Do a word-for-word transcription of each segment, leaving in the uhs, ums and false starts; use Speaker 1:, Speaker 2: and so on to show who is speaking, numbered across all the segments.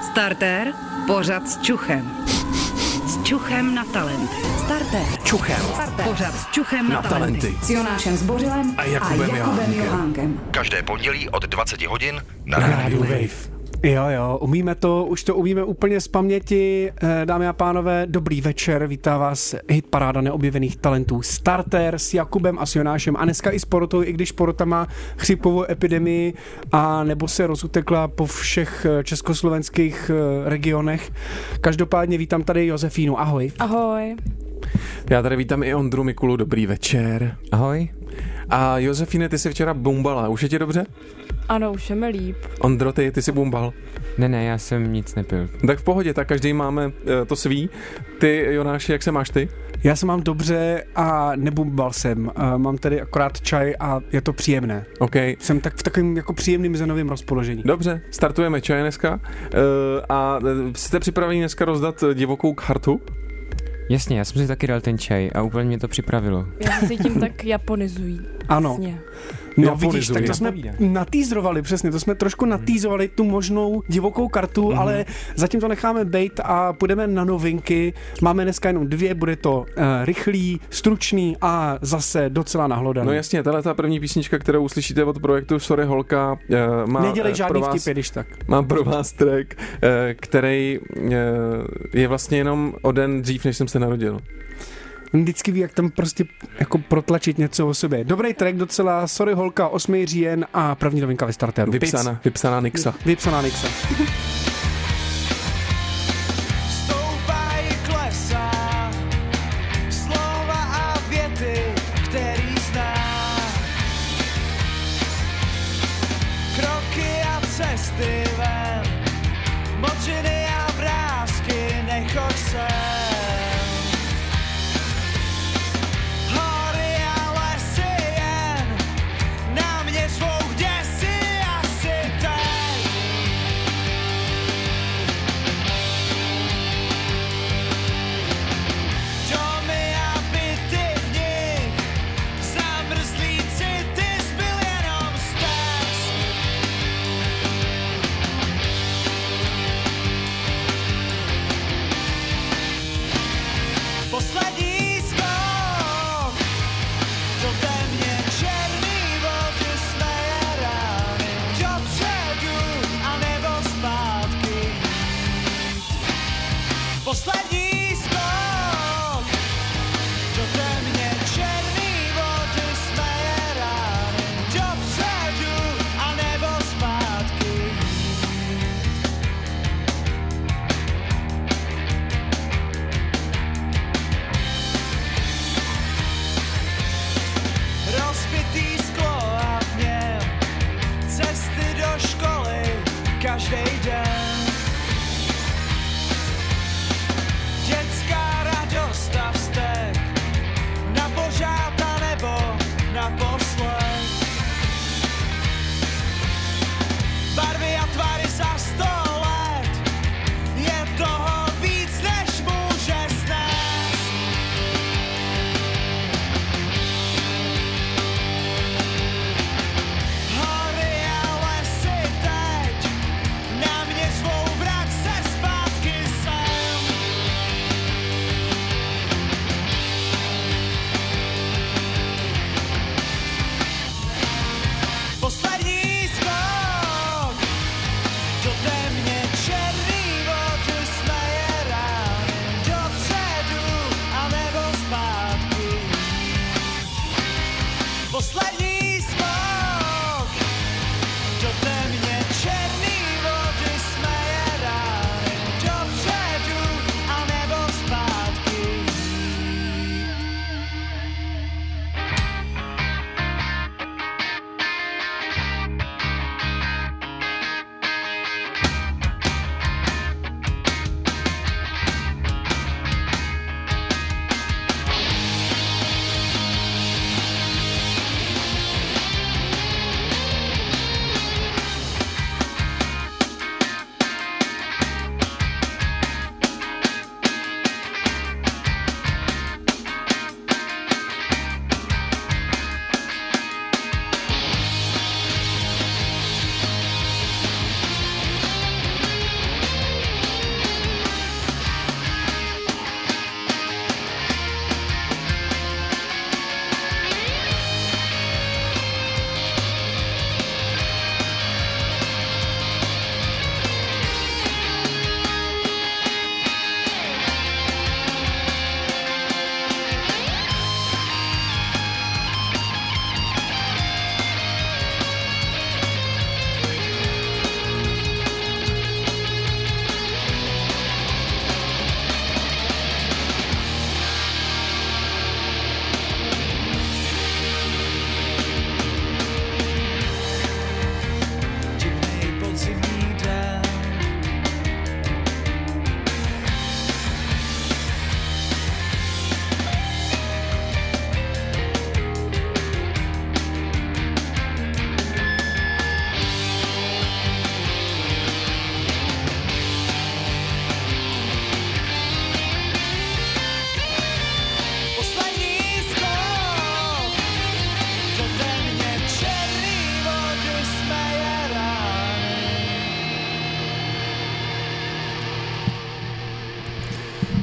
Speaker 1: Startér, pořad s čuchem. S čuchem na talenty. Startér.
Speaker 2: Čuchem.
Speaker 1: Startér. Pořad s čuchem na,
Speaker 2: na talenty. talenty.
Speaker 1: S Jonášem Zbořilem
Speaker 2: a Jakubem,
Speaker 1: a Jakubem Johánkem.
Speaker 3: Každé pondělí od dvacet hodin na,
Speaker 2: na
Speaker 3: rádiu
Speaker 2: Wave.
Speaker 4: Jo, jo, umíme to, už to umíme úplně z paměti. Dámy a pánové, dobrý večer, vítá vás hitparáda neobjevených talentů Startér s Jakubem a s Jonášem a dneska i s porotou, i když porota má chřipovou epidemii a nebo se rozutekla po všech československých regionech. Každopádně vítám tady Josefínu, ahoj.
Speaker 5: Ahoj.
Speaker 6: Já tady vítám i Ondru Mikulu, dobrý večer.
Speaker 7: Ahoj.
Speaker 6: A Josefíne, ty jsi včera bumbala, už je ti dobře?
Speaker 5: Ano, už je mi líp.
Speaker 6: Ondro, ty, ty jsi bumbal?
Speaker 7: Ne, ne, já jsem nic nepil.
Speaker 6: Tak v pohodě, tak každý máme uh, to svý. Ty, Jonáši, jak se máš ty?
Speaker 4: Já se mám dobře a nebumbal jsem. Uh, mám tady akorát čaj a je to příjemné.
Speaker 6: OK.
Speaker 4: Jsem tak v takovém jako příjemným zenovým rozpoložení.
Speaker 6: Dobře, startujeme čaj dneska. Uh, a jste připraveni dneska rozdat divokou kartu?
Speaker 7: Jasně, já jsem si taky dal ten čaj a úplně mě to připravilo.
Speaker 5: Já se cítím tak japonizují.
Speaker 4: Ano.
Speaker 5: Jasně.
Speaker 4: No
Speaker 6: Japonizují.
Speaker 4: vidíš, tak to jsme natýzrovali, přesně, to jsme trošku natýzovali tu možnou divokou kartu, mm. ale zatím to necháme bejt a půjdeme na novinky. Máme dneska jenom dvě, bude to uh, rychlý, stručný a zase docela nahlodaný.
Speaker 6: No jasně, tahle ta první písnička, kterou uslyšíte od projektu Sorry Holka, uh, má
Speaker 4: Nedělej žádný
Speaker 6: vás,
Speaker 4: vtipy, když tak.
Speaker 6: Mám pro vás track, uh, který uh, je vlastně jenom o den dřív, než jsem se narodil.
Speaker 4: Vždycky ví, jak tam prostě jako protlačit něco o sobě. Dobrý track docela, Sorry Holka, osmý říjen a první novinka ve Startéru.
Speaker 6: Vypsaná, vypsaná Nixa.
Speaker 4: Vypsaná Nixa.
Speaker 8: Hory a lesy teď na mě zvou.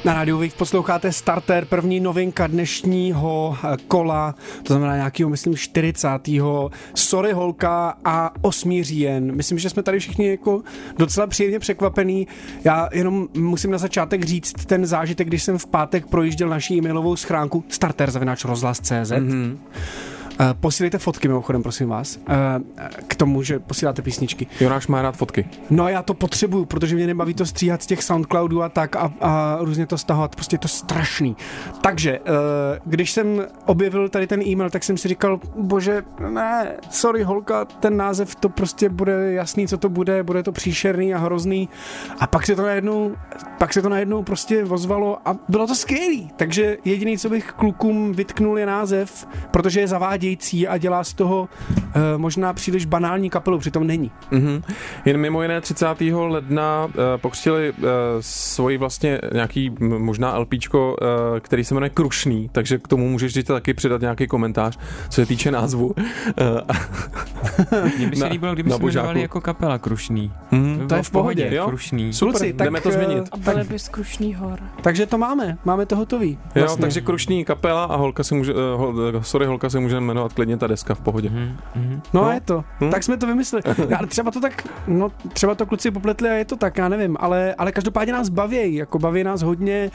Speaker 4: Na rádiu Wave posloucháte Starter, první novinka dnešního kola, to znamená nějakého, myslím, čtyřicátého Sorry holka a osmý říjen. Myslím, že jsme tady všichni jako docela příjemně překvapený. Já jenom musím na začátek říct ten zážitek, když jsem v pátek projížděl naší e-mailovou schránku starter zavináč rozhlas tečka cé zet. Mm-hmm. Uh, posílejte fotky mimochodem, prosím vás, uh, k tomu, že posíláte písničky.
Speaker 6: Jonáš má rád fotky.
Speaker 4: No já to potřebuju, protože mě nebaví to stříhat z těch Soundcloudů a tak a, a různě to stahovat, prostě je to strašný. Takže, uh, když jsem objevil tady ten e-mail, tak jsem si říkal, bože, ne, sorry holka, ten název, to prostě bude jasný, co to bude, bude to příšerný a hrozný. A pak se to najednou, pak se to najednou prostě ozvalo a bylo to skvělý. Takže jediný, co bych klukům vytknul, je název, protože je zavádí a dělá z toho uh, možná příliš banální kapelu, přitom není.
Speaker 6: Mm-hmm. Jen mimo jiné třicátého ledna uh, pokřtili uh, svoji vlastně nějaký m, možná LPčko, uh, který se jmenuje Krušný, takže k tomu můžeš říct taky přidat nějaký komentář, co se týče názvu.
Speaker 7: Mně by se líbilo, kdyby se jmenovali jako kapela Krušný.
Speaker 6: Mm-hmm.
Speaker 7: To,
Speaker 4: to je v pohodě.
Speaker 7: pohodě. Krušný.
Speaker 6: Super,
Speaker 4: Kluci, tak,
Speaker 6: jdeme to změnit.
Speaker 5: A byly by z Krušný hor.
Speaker 4: Takže to máme, máme to hotový.
Speaker 6: Jo,
Speaker 4: vlastně. Takže
Speaker 6: Krušný kapela a holka se může, uh, hol, sorry holka se může jmenovat klidně ta deska v pohodě.
Speaker 7: Mm-hmm.
Speaker 4: No,
Speaker 6: no
Speaker 4: a je to. Hmm? Tak jsme to vymysleli. Ale třeba to tak, no třeba to kluci popletli a je to tak, já nevím, ale, ale každopádně nás baví, jako baví nás hodně,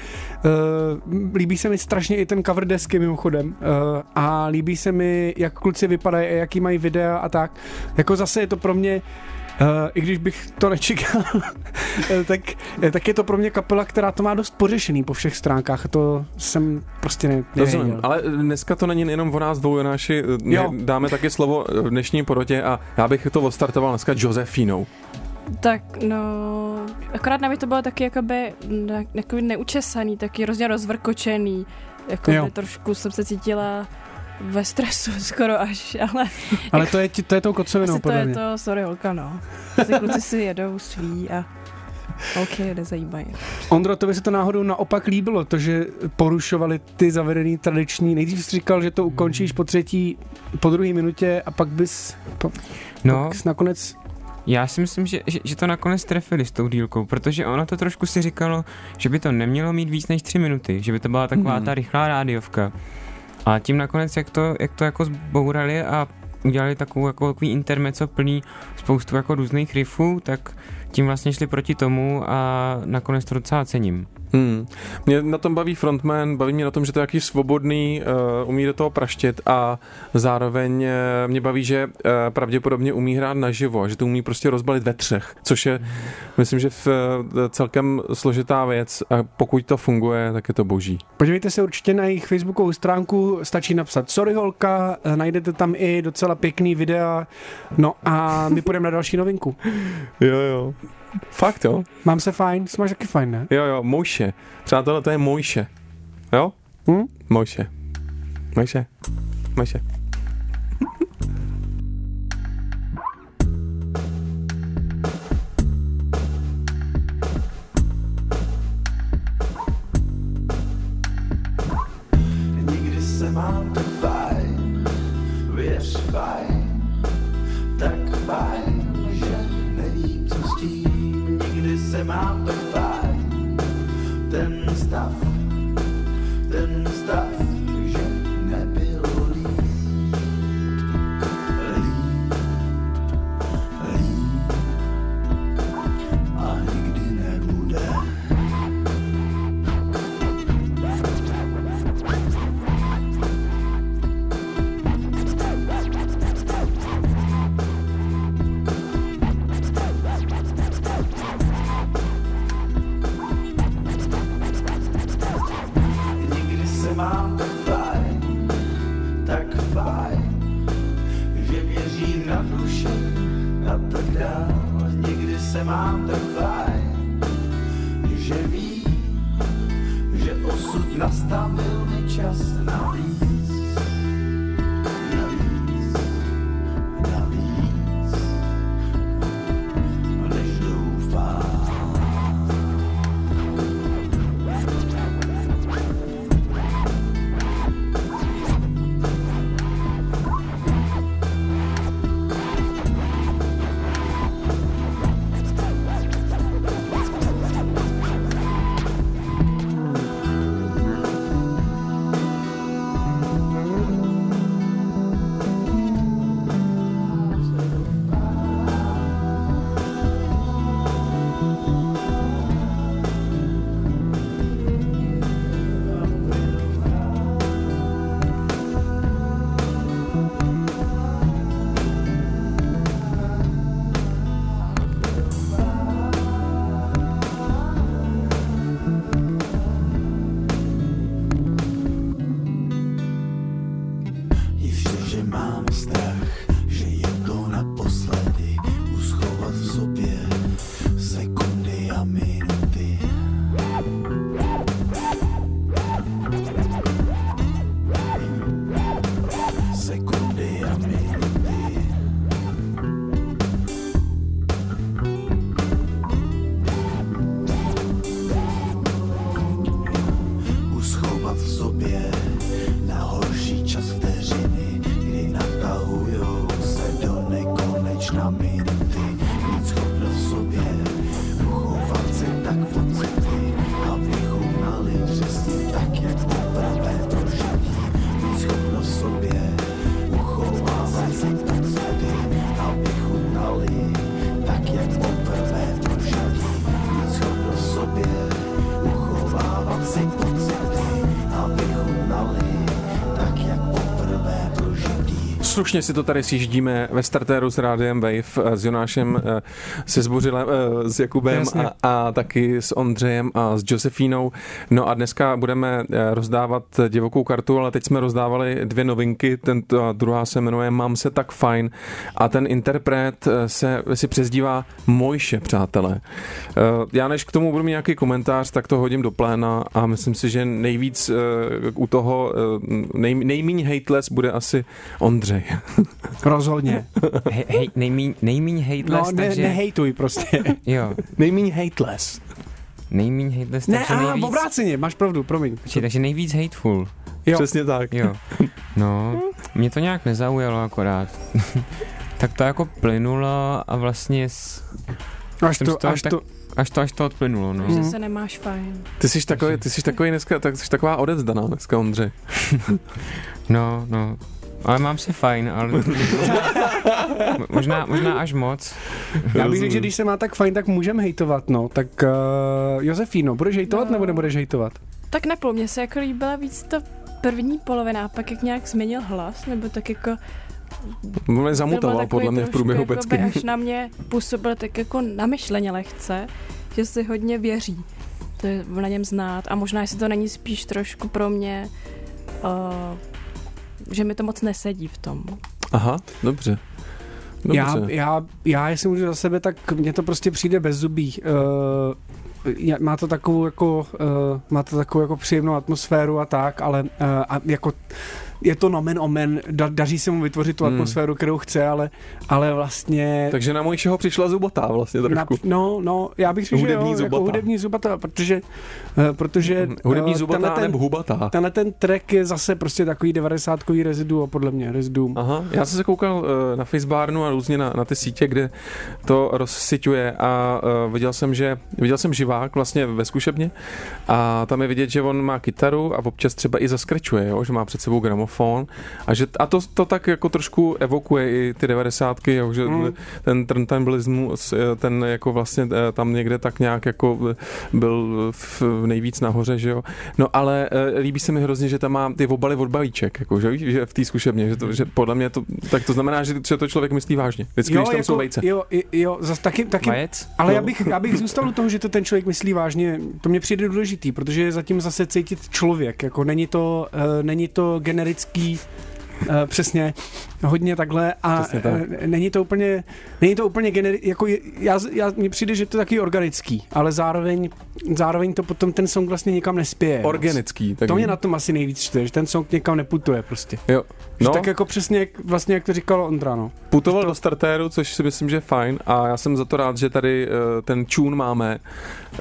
Speaker 4: uh, líbí se mi strašně i ten cover desky mimochodem uh, a líbí se mi, jak kluci vypadají a jaký mají videa a tak. Jako zase je to pro mě Uh, i když bych to nečekal, tak, tak je to pro mě kapela, která to má dost pořešený po všech stránkách. To jsem prostě ne, nevěděl.
Speaker 6: Ale dneska to není jenom o nás dvou, Jonáši. Dáme taky slovo dnešní porotě a já bych to odstartoval dneska Josefinou.
Speaker 5: Tak no, akorát na mě to bylo taky jakoby, jakoby neučesaný, taky hrozně rozvrkočený. Jakoby trošku jsem se cítila ve stresu skoro až, ale...
Speaker 4: Ale to je, to je tou kocovinou,
Speaker 5: podle mě. To je to, sorry holka, no. Ty kluci si jedou svý a OK, nezajímají.
Speaker 4: Ondro, to by se to náhodou naopak líbilo, to, že porušovali ty zavedený tradiční. Nejdřív jsi říkal, že to ukončíš po třetí, po druhé minutě a pak bys... Po,
Speaker 7: no,
Speaker 4: pak nakonec...
Speaker 7: Já si myslím, že, že, že to nakonec trefili s tou dílkou, protože ono to trošku si říkalo, že by to nemělo mít víc než tři minuty, že by to byla taková hmm. ta rychlá rádiovka. A tím nakonec, jak to, jak to jako zbourali a udělali takovou, jako takový intermezzo plný spoustu jako různých riffů, tak tím vlastně šli proti tomu a nakonec to docela cením.
Speaker 6: Hmm. Mě na tom baví frontman, baví mě na tom, že to je jaký svobodný, uh, umí do toho praštět a zároveň uh, mě baví, že uh, pravděpodobně umí hrát naživo, že to umí prostě rozbalit ve třech, což je, myslím, že v, uh, celkem složitá věc a pokud to funguje, tak je to boží.
Speaker 4: Podívejte se určitě na jejich facebookovou stránku, stačí napsat sorry holka, najdete tam i docela pěkný videa, no a my půjdeme na další novinku.
Speaker 6: Jo, jo. Fakt, jo?
Speaker 4: Mám se fajn, jsi máš taky fajn, ne?
Speaker 6: Jo, jo, Mojše. Přátelé, to je Mojše. Jo?
Speaker 4: Hm?
Speaker 6: Mojše. Mojše. Mojše.
Speaker 2: Nikdy se mám tak fajn, věř fajn, tak fajn, že nevím, co s tím. Nikdy se mám tak fajn, ten stav, ten stav, že nebylo líp, líp, líp a nikdy nebude. Mám tak fajn, tak fajn, že věřím na duši a tak dál. Někdy se mám tak fajn, že vím, že osud nastavil mi čas navíc, navíc, navíc, než doufám.
Speaker 6: slušně si to tady sjíždíme ve startéru s Rádiem Wave, s Jonášem, se Zbořilem, s Jakubem a, a taky s Ondřejem a s Josefínou. No a dneska budeme rozdávat divokou kartu, ale teď jsme rozdávali dvě novinky, ten, ta druhá se jmenuje Mám se tak fajn a ten interpret se si přezdívá Mojše, přátelé. Já než k tomu budu mít nějaký komentář, tak to hodím do pléna a myslím si, že nejvíc u toho nej, nejmíň hejtless bude asi Ondřej.
Speaker 4: Rozhodně.
Speaker 7: Hej, hej, nejmíň, nejmíň hejtless,
Speaker 4: no, ne,
Speaker 7: takže...
Speaker 4: nehejtuj prostě.
Speaker 7: Jo.
Speaker 6: Nejmíň hejtless.
Speaker 7: Nejmíň hejtless,
Speaker 4: ne,
Speaker 7: takže
Speaker 4: a
Speaker 7: nejvíc...
Speaker 4: obráceně, máš pravdu, promiň.
Speaker 7: Či, takže nejvíc hateful.
Speaker 4: Jo.
Speaker 6: Přesně tak.
Speaker 7: Jo. No, mě to nějak nezaujalo akorát. Tak to jako plynulo a vlastně... S...
Speaker 4: Až to,
Speaker 7: to,
Speaker 4: až
Speaker 7: tak...
Speaker 4: to...
Speaker 7: Až to, až to odplynulo, no.
Speaker 5: Že se nemáš fajn.
Speaker 6: Ty jsi takový, ty jsi takový dneska, tak jsi taková odezdaná dneska, Ondřej.
Speaker 7: No, no. Ale mám se fajn, ale možná, možná až moc.
Speaker 4: Já bych řekl, že když se má tak fajn, tak můžeme hejtovat, no. Tak uh, Josefíno, budeš hejtovat no. nebo nebudeš hejtovat?
Speaker 5: Tak nepůl, mně se jako líbila víc ta první polovina a pak jak nějak změnil hlas, nebo tak jako...
Speaker 6: Mě zamutala podle mě v průběhu pecky.
Speaker 5: Až na mě působil tak jako namyšleně lehce, že si hodně věří. To je na něm znát a možná, jestli to není spíš trošku pro mě, uh, že mi to moc nesedí v tom.
Speaker 6: Aha, dobře. dobře.
Speaker 4: Já, já, já, jestli můžu za sebe, tak mně to prostě přijde bez zubí. Uh, má to takovou jako, uh, má to takovou jako příjemnou atmosféru a tak, ale uh, a jako je to nomen omen, da, daří se mu vytvořit tu atmosféru, hmm. kterou chce, ale, ale vlastně...
Speaker 6: Takže na Mojšeho přišla zubatá vlastně trošku.
Speaker 4: Na, no, no, já bych řekl, že jo, jako hudební zubatá, protože... Uh, protože
Speaker 6: hudební
Speaker 4: uh,
Speaker 6: zubatá
Speaker 4: ten,
Speaker 6: nebo hubatá.
Speaker 4: Tenhle ten track je zase prostě takový devadesátkový reziduum, podle mě, reziduum.
Speaker 6: Aha, já jsem se koukal uh, na Facebarnu a různě na, na ty sítě, kde to rozsyťuje a uh, viděl jsem, že viděl jsem živák vlastně ve zkušebně a tam je vidět, že on má kytaru a občas třeba i zaskrečuje, jo, že má před sebou gramofon. A, že, a to, to tak jako trošku evokuje i ty devadesátky, jo, že mm. ten turntablismus, ten jako vlastně tam někde tak nějak jako byl v, v nejvíc nahoře, že jo. No ale líbí se mi hrozně, že tam má ty obaly od balíček, jako, že, že v té zkušebně, že, to, že podle mě to, tak to znamená, že, že to člověk myslí vážně. Vždycky, jo, když tam jako, jsou vejce.
Speaker 4: Jo, jo, zas taky, taky
Speaker 7: Vajec?
Speaker 4: Ale no. já, bych, já bych zůstal u toho, že to ten člověk myslí vážně, to mě přijde důležitý, protože je zatím zase cítit člověk, jako není to, uh, není to generický Uh, přesně, hodně takhle a tak. uh, není to úplně, není to úplně generi- jako je, já, já, mně přijde, že to je taky organický, ale zároveň, zároveň to potom ten song vlastně nikam nespěje.
Speaker 6: Organický.
Speaker 4: To mě na tom asi nejvíc čte, že ten song někam neputuje prostě.
Speaker 6: Jo. No.
Speaker 4: Tak jako přesně, jak, vlastně jak to říkal Ondra, no.
Speaker 6: Putoval to... do startéru, což si myslím, že je fajn a já jsem za to rád, že tady uh, ten tune máme uh,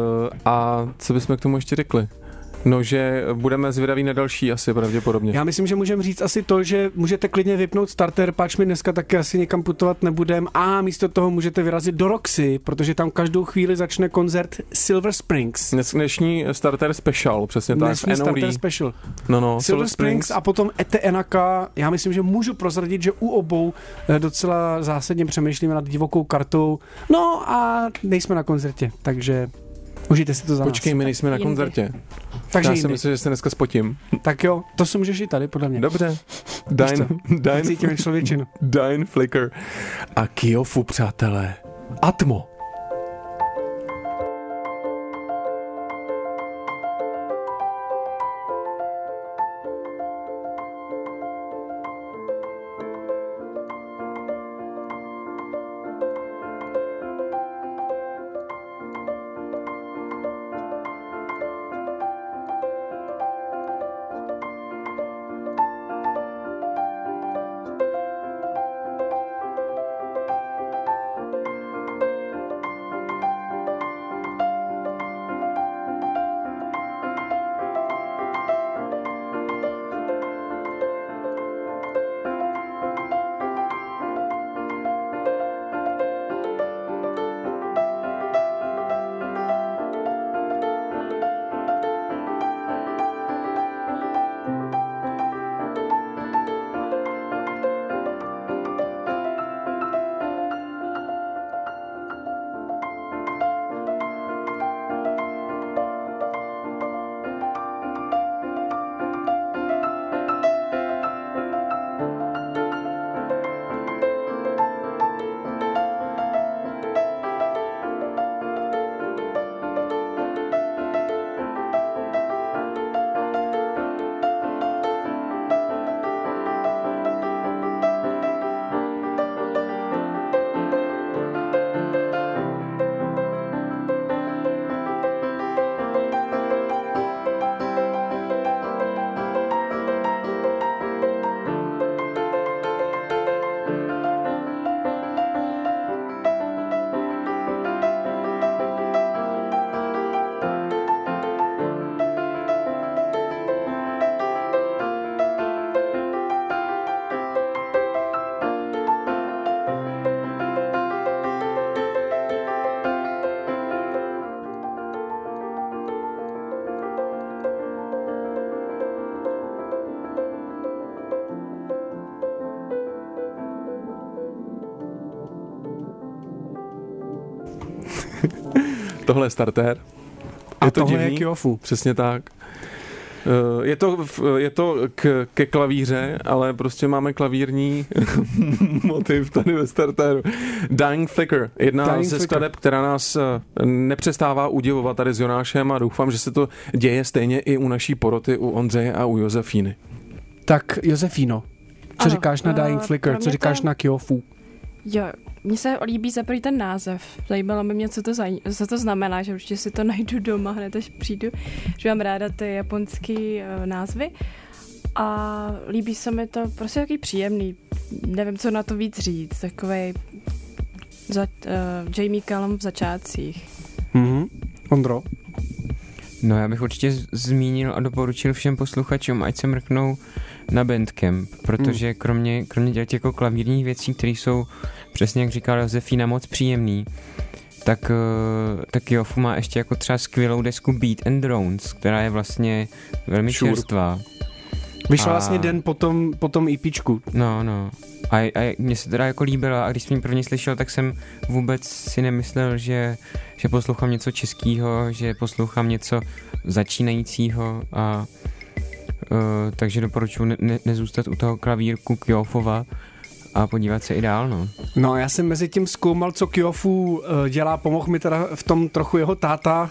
Speaker 6: a co bychom k tomu ještě řekli? No, že budeme zvědaví na další asi pravděpodobně.
Speaker 4: Já myslím, že můžeme říct asi to, že můžete klidně vypnout starter, páč mi dneska taky asi někam putovat nebudem a místo toho můžete vyrazit do Roxy, protože tam každou chvíli začne koncert Silver Springs.
Speaker 6: Dnes, dnešní starter special, přesně tak.
Speaker 4: Dnešní starter special.
Speaker 6: No, no,
Speaker 4: Silver, Silver Springs. Springs a potom Ete Enaka. Já myslím, že můžu prozradit, že u obou docela zásadně přemýšlíme nad divokou kartou. No a nejsme na koncertě, takže užijte si to za
Speaker 6: Počkej,
Speaker 4: nás.
Speaker 6: my nejsme na koncertě.
Speaker 4: Takže
Speaker 6: já si myslím, že se dneska spotím.
Speaker 4: Tak jo, to si můžeš i tady, podle mě.
Speaker 6: Dobře. Dine, dine,
Speaker 4: Cítíme člověčinu.
Speaker 6: Dine Flicker a Kiofu, přátelé. Atmo. tohle je starter.
Speaker 4: A
Speaker 6: Je to
Speaker 4: tohle
Speaker 6: divný,
Speaker 4: je Kyofu.
Speaker 6: Přesně tak. Uh, Je to, v- je to k, ke klavíře, ale prostě máme klavírní motiv tady ve startéru. Dying Flicker, jedna
Speaker 4: Dying
Speaker 6: ze
Speaker 4: Flicker.
Speaker 6: skladeb, která nás uh, nepřestává udivovat tady s Jonášem a doufám, že se to děje stejně i u naší poroty, u Ondřeje a u Josefíny.
Speaker 4: Tak Josefíno, co
Speaker 5: Ano,
Speaker 4: říkáš na
Speaker 5: eh,
Speaker 4: Dying Flicker,
Speaker 5: pro
Speaker 4: co
Speaker 5: mě
Speaker 4: říkáš
Speaker 5: to-
Speaker 4: na Kyofu?
Speaker 5: Jo, mně se líbí za první ten název. Zajímalo by mě, co to, zaj- co to znamená, že určitě si to najdu doma hned, až přijdu. Že mám ráda ty japonský uh, názvy. A líbí se mi to prostě takový příjemný. Nevím, co na to víc říct. Takovej za, uh, Jamie Cullum v začátcích.
Speaker 4: Mhm. Ondro?
Speaker 7: No já bych určitě z- zmínil a doporučil všem posluchačům, ať se mrknou na Bandcamp, protože
Speaker 4: Hmm.
Speaker 7: kromě, kromě těch jako klavírních věcí, které jsou, přesně jak říkala Josefína, moc příjemný, tak, uh, tak Kyofu má ještě jako třeba skvělou desku Beat and Drones, která je vlastně velmi
Speaker 6: Sure.
Speaker 7: čerstvá.
Speaker 4: Vyšla
Speaker 7: A-
Speaker 4: vlastně den po tom, po tom EPčku.
Speaker 7: No, no. A, a mně se teda jako líbila a když jsem ji prvně slyšel, tak jsem vůbec si nemyslel, že, že poslouchám něco českého, že poslouchám něco začínajícího a uh, takže doporučuji ne, ne, nezůstat u toho klavírku Kyofova a podívat se i dál, no.
Speaker 4: No, já jsem mezi tím zkoumal, co Kyofu uh, dělá, pomohl mi teda v tom trochu jeho táta,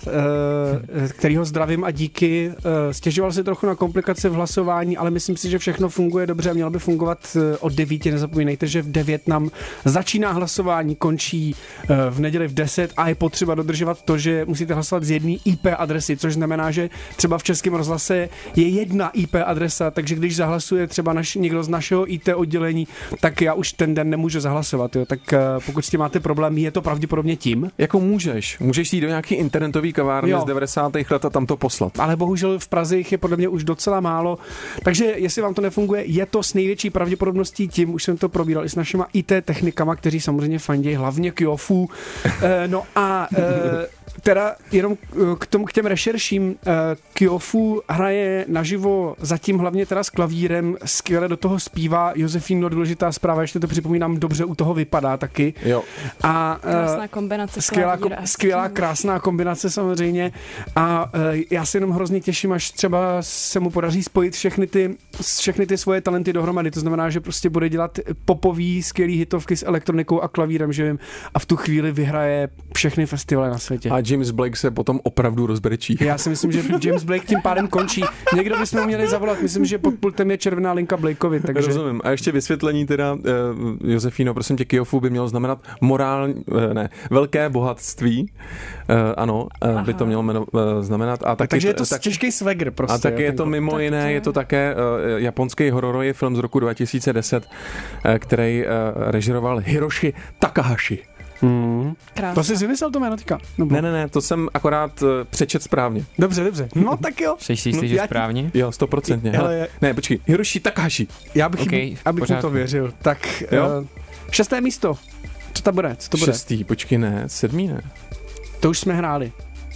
Speaker 4: uh, kterýho zdravím a díky. Uh, stěžoval si trochu na komplikace v hlasování, ale myslím si, že všechno funguje dobře a mělo by fungovat uh, od devíti. Nezapomínejte, že v devět nám začíná hlasování, končí uh, v neděli v deset a je potřeba dodržovat to, že musíte hlasovat z jedné í pé adresy, což znamená, že třeba v Českém rozhlase je jedna í pé adresa, takže když zahlasuje třeba naš, někdo z našeho í té oddělení, tak já už ten den nemůžu zahlasovat, jo. Tak uh, pokud s tím máte problém, je to pravděpodobně tím.
Speaker 6: Jako můžeš. Můžeš jít do nějaký internetový kavárny
Speaker 4: Jo.
Speaker 6: z devadesátých let a tam to poslat.
Speaker 4: Ale bohužel v Praze jich je podle mě už docela málo. Takže jestli vám to nefunguje, je to s největší pravděpodobností tím, už jsem to probíral i s našima í té technikama, kteří samozřejmě fandějí hlavně Kyofu. E, no a e, teda jenom k tomu, k těm rešerším, e, Kyofu hraje naživo zatím hlavně teda s klavírem, skvěle do toho zpívá. Josefíno, důležitá zpráva, ještě to připomínám, dobře u toho vypadá taky.
Speaker 6: Jo.
Speaker 4: A, e,
Speaker 5: Krásná kombinace
Speaker 4: Skvělá,
Speaker 5: klavíra
Speaker 4: kom,
Speaker 5: a
Speaker 4: skvělá
Speaker 5: zpívu.
Speaker 4: krásná kombinace samozřejmě a e, já se jenom hrozně těším, až třeba se mu podaří spojit všechny ty, všechny ty svoje talenty dohromady, to znamená, že prostě bude dělat popový skvělý hitovky s elektronikou a klavírem živým a v tu chvíli vyhraje všechny festivaly na světě.
Speaker 6: A James Blake se potom opravdu rozbrečí.
Speaker 4: Já si myslím, že James Blake tím pádem končí. Někdo bychom mu měli zavolat, myslím, že pod pultem je červená linka Blakeovi, takže...
Speaker 6: Rozumím. A ještě vysvětlení teda, uh, Josefíno, prosím tě, Kyofu by mělo znamenat morální, uh, ne, velké bohatství. Uh, ano, uh, by to mělo jméno, uh, znamenat. A taky,
Speaker 4: Takže je to
Speaker 6: tak,
Speaker 4: těžký swagger prostě.
Speaker 6: a taky
Speaker 4: jo,
Speaker 6: je to
Speaker 4: ten-
Speaker 6: mimo
Speaker 5: Tak
Speaker 6: jiné,
Speaker 5: to je-
Speaker 6: je to také uh, japonský hororový film z roku dva tisíce deset, uh, který uh, režiroval Hiroshi Takahashi.
Speaker 4: Hmm.
Speaker 5: Krásná.
Speaker 4: To jsi si vymyslel to jméno teďka? Nebo...
Speaker 6: Ne, ne, ne, to jsem akorát uh, přečet správně.
Speaker 4: Dobře, dobře. No tak jo.
Speaker 7: Jsi si jistý,
Speaker 4: No,
Speaker 7: že
Speaker 4: já ti-
Speaker 7: správně?
Speaker 6: Jo, stoprocentně.
Speaker 4: Hele,
Speaker 6: Hele, ne, počkej, Hiroshi Takahashi.
Speaker 4: Já bych,
Speaker 7: OK,
Speaker 4: okay,
Speaker 7: v
Speaker 4: abych mu to
Speaker 7: pořádku.
Speaker 4: věřil. Tak
Speaker 6: Jo?
Speaker 4: uh, šesté místo. Co to bude? Co to bude?
Speaker 6: Šestý, počkej, ne, sedmý ne.
Speaker 4: To už jsme hráli.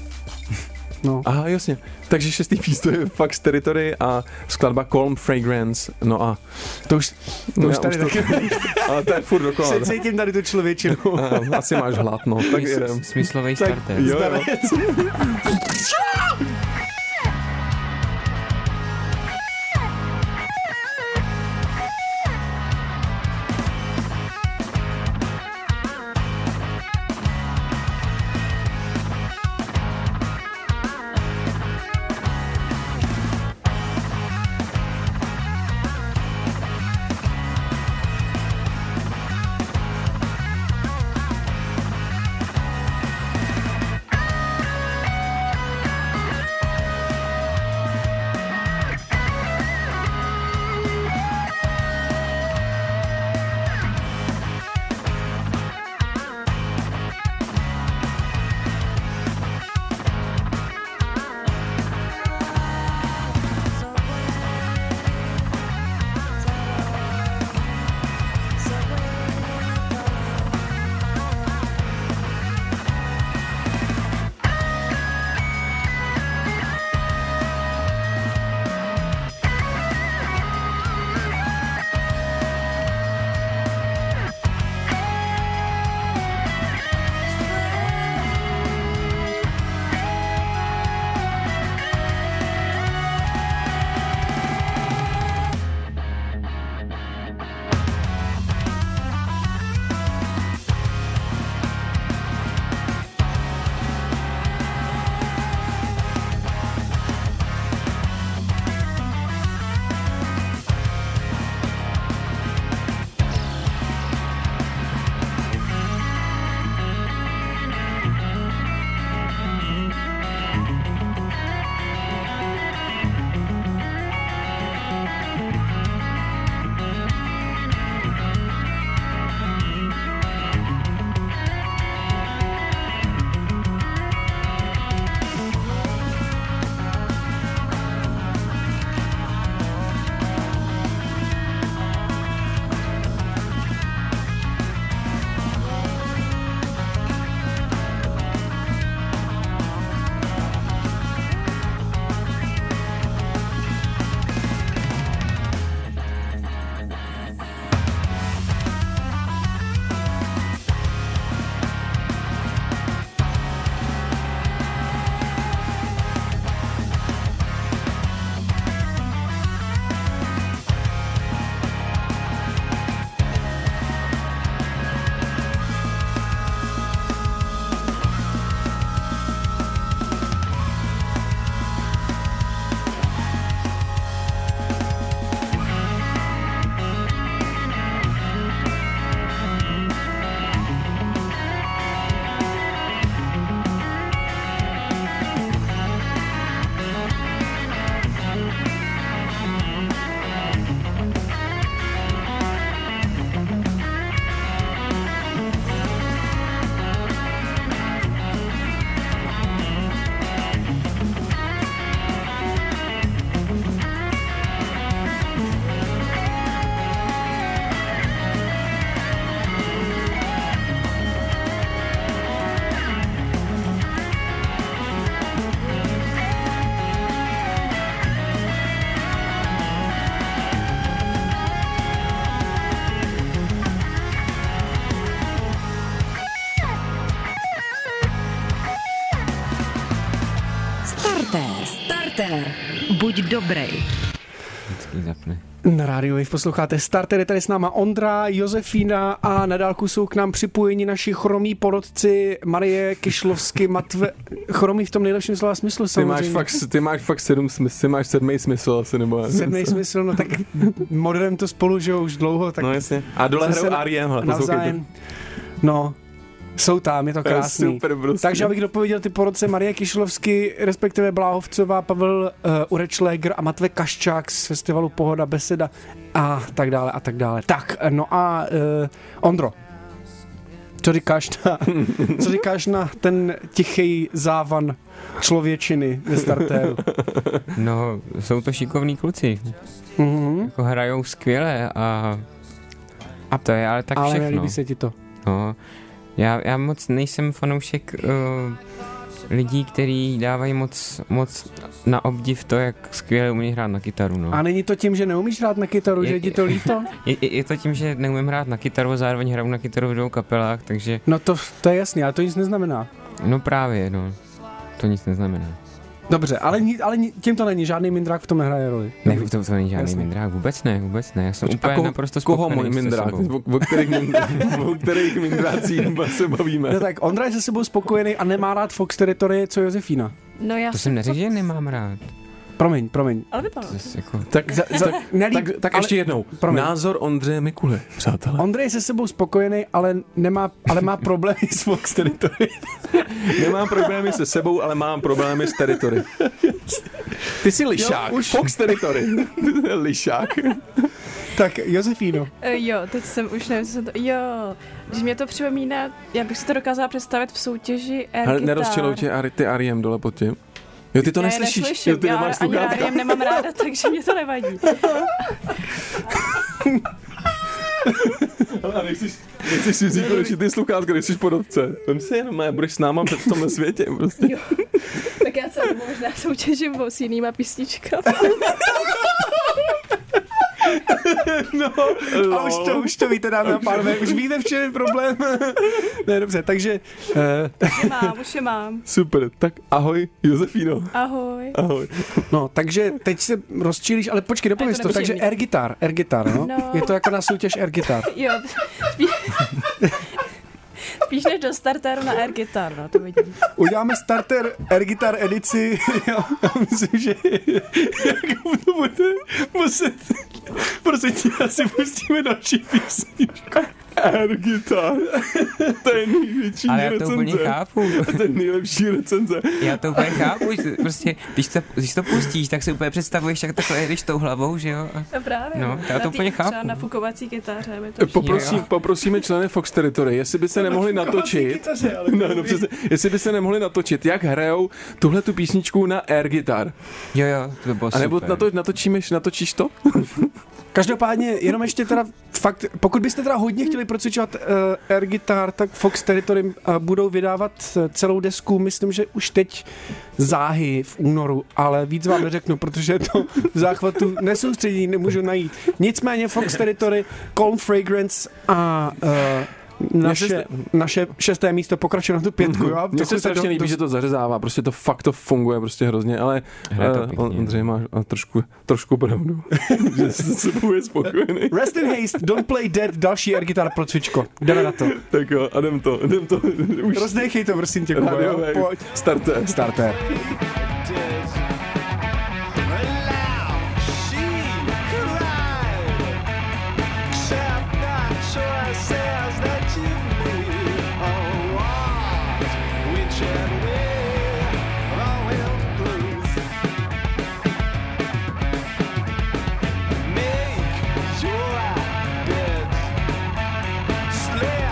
Speaker 4: No.
Speaker 6: Aha, jasně. Takže šestý místo je Fox Territory a skladba Calm Fragrance. No a...
Speaker 4: To už, to
Speaker 6: no
Speaker 4: už
Speaker 6: já
Speaker 4: tady
Speaker 6: to,
Speaker 4: taky.
Speaker 6: ale to je furt dokola.
Speaker 4: Se cítím tady tu člověčinu.
Speaker 6: A, asi máš hlad, no. Tak jedem.
Speaker 7: Smyslový
Speaker 4: Tak
Speaker 7: starter.
Speaker 6: Jo, jo.
Speaker 1: Startér. Startér. Buď dobrý.
Speaker 7: Vždycky zapne.
Speaker 4: Na rádiu Wave posloucháte Starter, je tady s náma Ondra, Josefína a na dálku jsou k nám připojeni naši chromí porodci Marie Kyšlovsky, Matve... Chromí v tom nejlepším slova smyslu samozřejmě.
Speaker 6: Ty máš fakt, ty máš fakt sedm smysl, ty máš sedmý smysl asi, nebo...
Speaker 4: Sedmý smysl, no tak moderem to spolu, že už dlouho, tak...
Speaker 6: No jasně. A dole hrajou R E M, hele, poslouchejte.
Speaker 4: No, jsou tam, je to krásný.
Speaker 6: Super, prostě.
Speaker 4: Takže abych dopověděl ty porodce Marie Kyšlovsky, respektive Bláhovcová, Pavel uh, Urečléger a Matve Kaščák z festivalu Pohoda, Beseda a tak dále a tak dále. Tak, no a uh, Ondro, co říkáš na, co říkáš na ten tichý závan člověčiny ve Startéru?
Speaker 7: No, jsou to šikovní kluci.
Speaker 4: Mm-hmm.
Speaker 7: Jako hrajou skvěle a, a to je ale tak
Speaker 4: ale
Speaker 7: všechno.
Speaker 4: Ale nelíbí se ti to.
Speaker 7: No, já, já moc nejsem fanoušek uh, lidí, kteří dávají moc, moc na obdiv to, jak skvěle umí hrát na kytaru. No.
Speaker 4: A není to tím, že neumíš hrát na kytaru, je, že je ti to líto?
Speaker 7: Je, je, je to tím, že neumím hrát na kytaru a zároveň hraju na kytaru v dvou kapelách, takže...
Speaker 4: No to, to je jasný, ale to nic neznamená.
Speaker 7: No právě, no. To nic neznamená.
Speaker 4: Dobře, ale, ale tím to není, žádný mindrák v tom nehraje roli.
Speaker 7: Ne, to, to není žádný
Speaker 4: Jasně.
Speaker 7: mindrák, vůbec ne, vůbec ne. Já jsem
Speaker 6: Počkej,
Speaker 7: úplně
Speaker 6: koho,
Speaker 7: naprosto
Speaker 6: koho
Speaker 7: spokojený
Speaker 6: můj mindrák? O, o kterých, mindrák, o kterých mindrácích se bavíme?
Speaker 4: No tak Ondra je se sebou spokojený a nemá rád Fox Territory, co Josefína.
Speaker 5: No já
Speaker 7: to jsem neřekl, že nemám rád.
Speaker 4: Promiň, promiň.
Speaker 5: Ale vypadá.
Speaker 7: Jako...
Speaker 6: Tak, za, za,
Speaker 4: Nelíb,
Speaker 6: tak, tak
Speaker 4: ale,
Speaker 6: ještě jednou.
Speaker 4: Promiň.
Speaker 6: Názor Ondřeje Mikuly, přátelé.
Speaker 4: Ondrej je se sebou spokojený, ale, nemá, ale má problémy s Fox Territory.
Speaker 6: Nemám problémy se sebou, ale mám problémy s Territory. Ty jsi lišák.
Speaker 4: Jo, už.
Speaker 6: Fox Territory. Lišák.
Speaker 5: Tak
Speaker 4: Josefíno.
Speaker 5: Uh, jo, teď jsem už nevím, co jsem to... Jo, když mě to připomíná, já bych si to dokázala představit v soutěži Air
Speaker 6: Ale
Speaker 5: Guitar.
Speaker 6: nerozčilou tě Ari, ty R E M dole pod tím. Jo, ty to
Speaker 5: ne,
Speaker 6: neslyšíš.
Speaker 5: Neslyším.
Speaker 6: Jo, ty
Speaker 5: já
Speaker 6: nemáš
Speaker 5: ani
Speaker 6: sluchátka.
Speaker 5: R E M nemám ráda, takže mě to nevadí.
Speaker 6: Ale nechceš, nechceš si vzít konečně ty sluchátka, když jsi porodce. Vem si jenom, budeš s náma v tomhle světě. Prostě.
Speaker 5: Jo. Tak já se možná soutěžím s jinýma písničkama.
Speaker 4: No, a už to, už to víte, dámy a pánové, už víte, v čem je problém. Ne, dobře, takže... Uh,
Speaker 5: už je mám, už je mám.
Speaker 6: Super, tak ahoj, Josefíno.
Speaker 5: Ahoj.
Speaker 6: Ahoj.
Speaker 4: No, takže teď se rozčílíš, ale počkej, dopověz to, takže Air Guitar, Air Guitar, no?
Speaker 5: no?
Speaker 4: Je to jako na soutěž Air Guitar.
Speaker 5: Jo, spíš, spíš než do Starteru na Air Guitar, no, to vidím.
Speaker 4: Uděláme Starter Air Guitar edici, já myslím, že jak to bude muset, prostě ti asi pustíme další písničku.
Speaker 6: Air Guitar. To je největší
Speaker 7: ale já to
Speaker 6: recenze.
Speaker 7: úplně chápu.
Speaker 6: To je nejlepší recenze.
Speaker 7: Já to úplně chápu, že prostě, když to, když to pustíš, tak si úplně představuješ, jak takhle jedeš tou hlavou, že jo? A,
Speaker 5: No právě.
Speaker 7: no, já to
Speaker 5: Na
Speaker 7: úplně
Speaker 5: tý,
Speaker 7: chápu.
Speaker 5: Třeba na fukovací kytaře. by to
Speaker 6: Poprosím,
Speaker 7: Jo.
Speaker 6: poprosíme členy Fox Territory, jestli by se nemohli natočit,
Speaker 4: Kytaře, ale
Speaker 6: no, no, přesně, jestli by se nemohli natočit, jak hrajou tuhle tu písničku na Air Guitar.
Speaker 7: Jo, jo, to by bylo
Speaker 6: A nebo
Speaker 7: super.
Speaker 6: na to, natočíš, natočíš to?
Speaker 4: Každopádně, jenom ještě teda fakt, pokud byste teda hodně chtěli procvičovat uh, Air Guitar, tak Fox Territory uh, budou vydávat uh, celou desku, myslím, že už teď záhy v únoru, ale víc vám neřeknu, protože to v záchvatu nesoustředí, nemůžu najít. Nicméně Fox Territory, Calm Fragrance a uh, naše, naše šesté místo pokračuje na tu pětku. Jo?
Speaker 6: Mně se strašně líbí,
Speaker 4: do...
Speaker 6: že to zařezává, prostě to fakt to funguje prostě hrozně, ale uh, Ondřej má trošku, trošku pravdu, že se sebou je spokojený.
Speaker 4: Rest in haste, don't play dead, další Air Guitar pro cvičko. Jdeme na to.
Speaker 6: Tak jo, a jdem to, jdem to. Už.
Speaker 4: Rozdechej to, prosím tě, Kuba, jo? Pojď.
Speaker 6: Starter.
Speaker 4: Starter.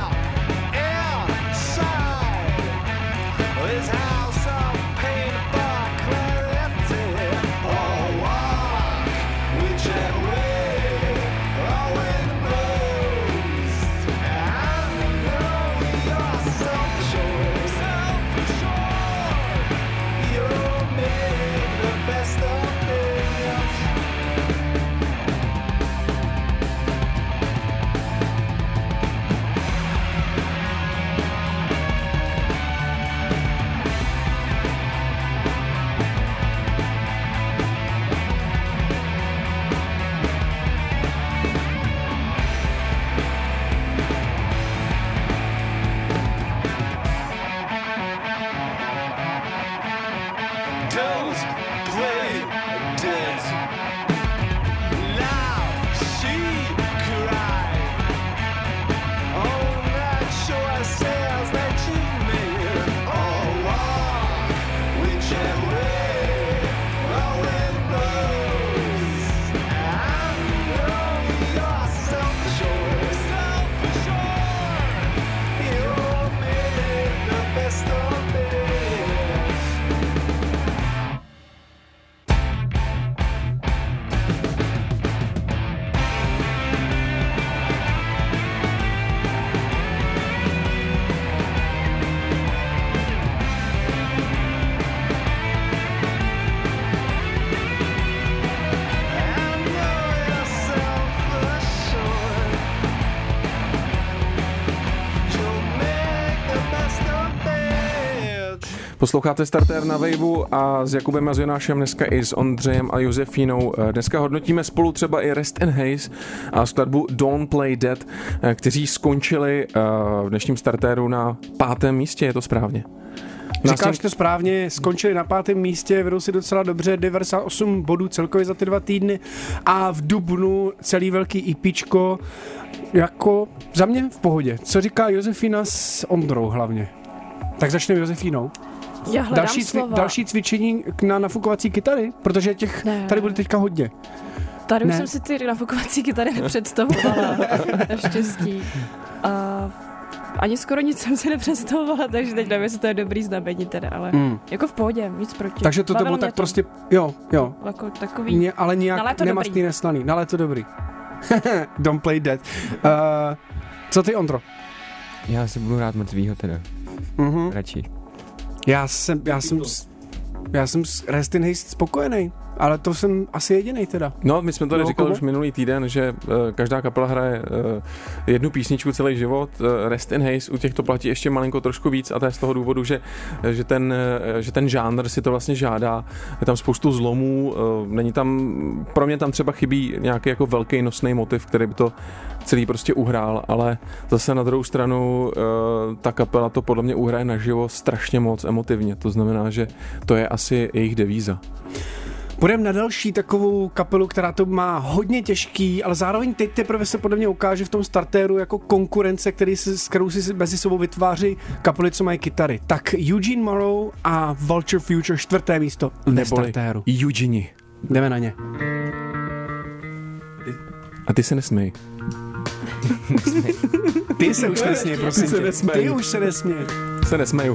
Speaker 2: This house of pain. was played dead. Now she cried. Oh, not sure says that you made or walk whichever way the wind blows. I know you're self-assured, self-assured. You made the best of it.
Speaker 6: Posloucháte Startér na Waveu a s Jakubem a s Jonášem, dneska i s Ondřejem a Josefínou. Dneska hodnotíme spolu třeba i Rest in Haze a skladbu Don't Play Dead, kteří skončili v dnešním Startéru na pátém místě, je to správně?
Speaker 4: Říkáš to správně, skončili na pátém místě, vedou si docela dobře, devadesát osm bodů celkově za ty dva týdny a v dubnu celý velký EPčko, jako za mě v pohodě. Co říká Josefína s Ondrou hlavně? Tak začneme Josefínou.
Speaker 5: Já hledám
Speaker 4: Další, cvi-
Speaker 5: slova.
Speaker 4: další cvičení na nafukovací kytary, protože těch
Speaker 5: Ne.
Speaker 4: tady bude teďka hodně.
Speaker 5: Tady už
Speaker 4: Ne.
Speaker 5: jsem si ty nafukovací kytary nepředstavovala, naštěstí. A ani skoro nic jsem si nepředstavovala, takže teď nevím, jestli to je dobrý znamení teda, ale
Speaker 4: Mm.
Speaker 5: jako v pohodě, nic proti.
Speaker 4: Takže to, to
Speaker 5: Bavilo
Speaker 4: bylo
Speaker 5: mě
Speaker 4: tak prostě, jo, jo.
Speaker 5: Jako takový,
Speaker 4: Ně, ale
Speaker 5: Na
Speaker 4: nějak
Speaker 5: léto
Speaker 4: nemastný,
Speaker 5: dobrý.
Speaker 4: neslaný, na léto dobrý. Don't play dead. Uh, co ty, Ondro?
Speaker 7: Já si budu rád mrtvýho teda,
Speaker 4: Mhm.
Speaker 7: radši.
Speaker 4: Já jsem, já jsem, s- já jsem s Rest in Haze spokojený, ale to jsem asi jedinej teda.
Speaker 6: No, my jsme tady
Speaker 4: No,
Speaker 6: říkali
Speaker 4: Kubo?
Speaker 6: už minulý týden, že uh, každá kapela hraje uh, jednu písničku celý život. Uh, Rest in Haze, u těch to platí ještě malinko trošku víc a to je z toho důvodu, že, že, ten, uh, že ten žánr si to vlastně žádá. Je tam spoustu zlomů, uh, není tam, pro mě tam třeba chybí nějaký jako velký nosný motiv, který by to celý prostě uhrál, ale zase na druhou stranu uh, ta kapela to podle mě uhraje naživo strašně moc emotivně. To znamená, že to je asi jejich devíza.
Speaker 4: Půjdeme na další takovou kapelu, která to má hodně těžký, ale zároveň teď teprve se podle mě ukáže v tom startéru jako konkurence, který si, s kterou si mezi sebou vytváří kapely, co mají kytary. Tak Eugene Morrow a Vulture Future čtvrté místo ve
Speaker 6: Neboli
Speaker 4: startéru.
Speaker 6: Eugenie.
Speaker 4: Jdeme na ně.
Speaker 6: A ty se nesmej.
Speaker 4: Ty se už nesměj, prosím
Speaker 6: se
Speaker 4: tě.
Speaker 6: nesměj.
Speaker 4: Ty už se nesměj.
Speaker 6: Se nesmeju.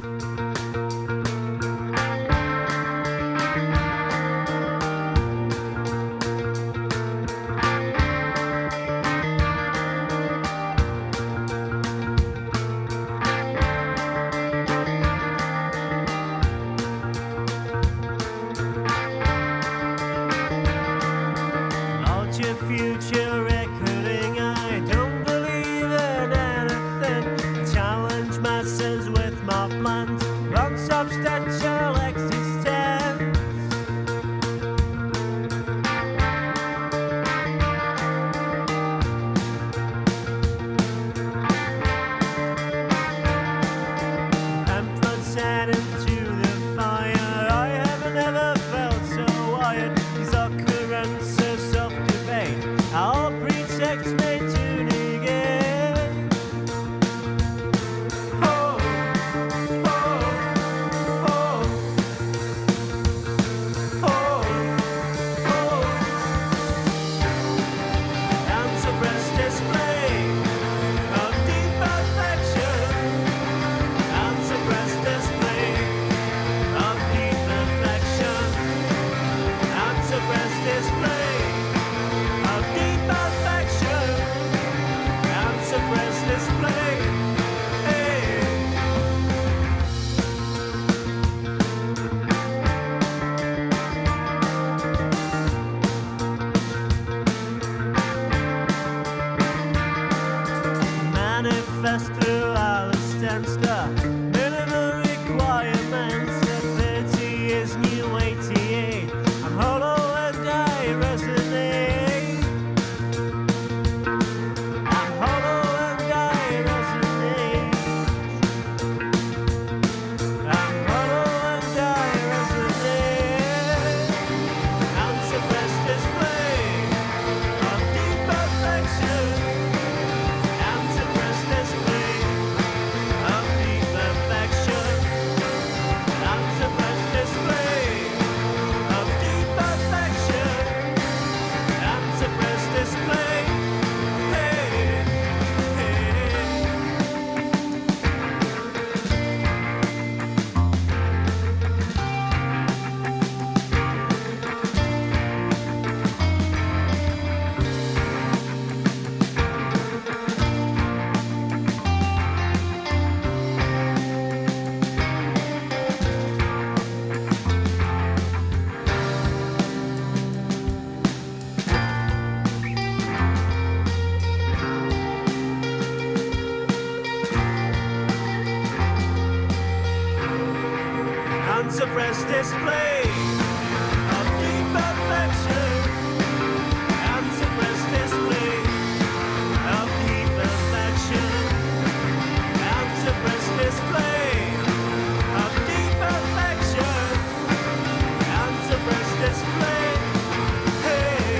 Speaker 2: Ultra future reckoning, I don't believe in anything. Challenge masses with my plans, unsubstantial existence. And put sand into the fire. I have never felt so wired. These occurrences of debate, all pretexts made to negate. Oh, oh, oh, suppressed display of deep affection, unsuppressed display of deep affection, unsuppressed display of deep affection, unsuppressed display. Hey,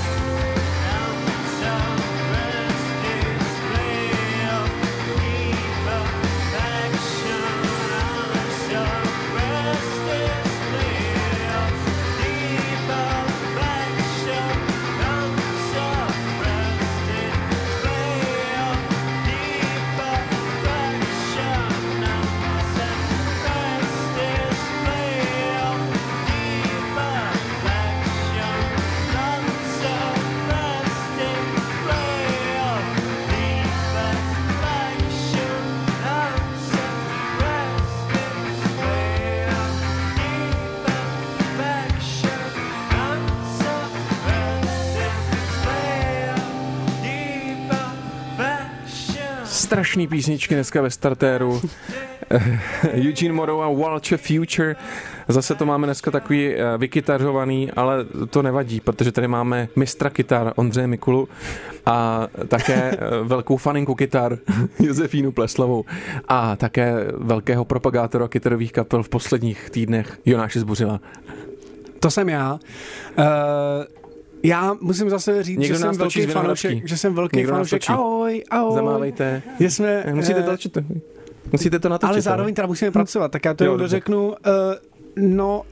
Speaker 2: unsuppressed display of deep affection, unsuppressed display of deep affection, unsuppressed display of deep affection, unsuppressed display of deep affection, unsuppressed display of deep affection,
Speaker 6: Strašný písničky dneska ve startéru. Eugene Morrow a Walter Future. Zase to máme dneska takový vykytařovaný, ale to nevadí, protože tady máme mistra kytar Ondřeje Mikulu a také velkou faninku kytar Josefínu Pleslovou a také velkého propagátora kytarových kapel v posledních týdnech Jonáše Zbořila.
Speaker 4: To jsem já. Uh... Já musím zase říct,
Speaker 6: Někdo
Speaker 4: že jsem, velký fanoušek, že jsem velký
Speaker 6: Někdo
Speaker 4: fanoušek. Ahoj, ahoj.
Speaker 6: Zamávejte.
Speaker 4: Jsme,
Speaker 6: Musíte to, musíte to natočit.
Speaker 4: Ale zároveň teda musíme pracovat, tak já to jenom dořeknu. Uh, no,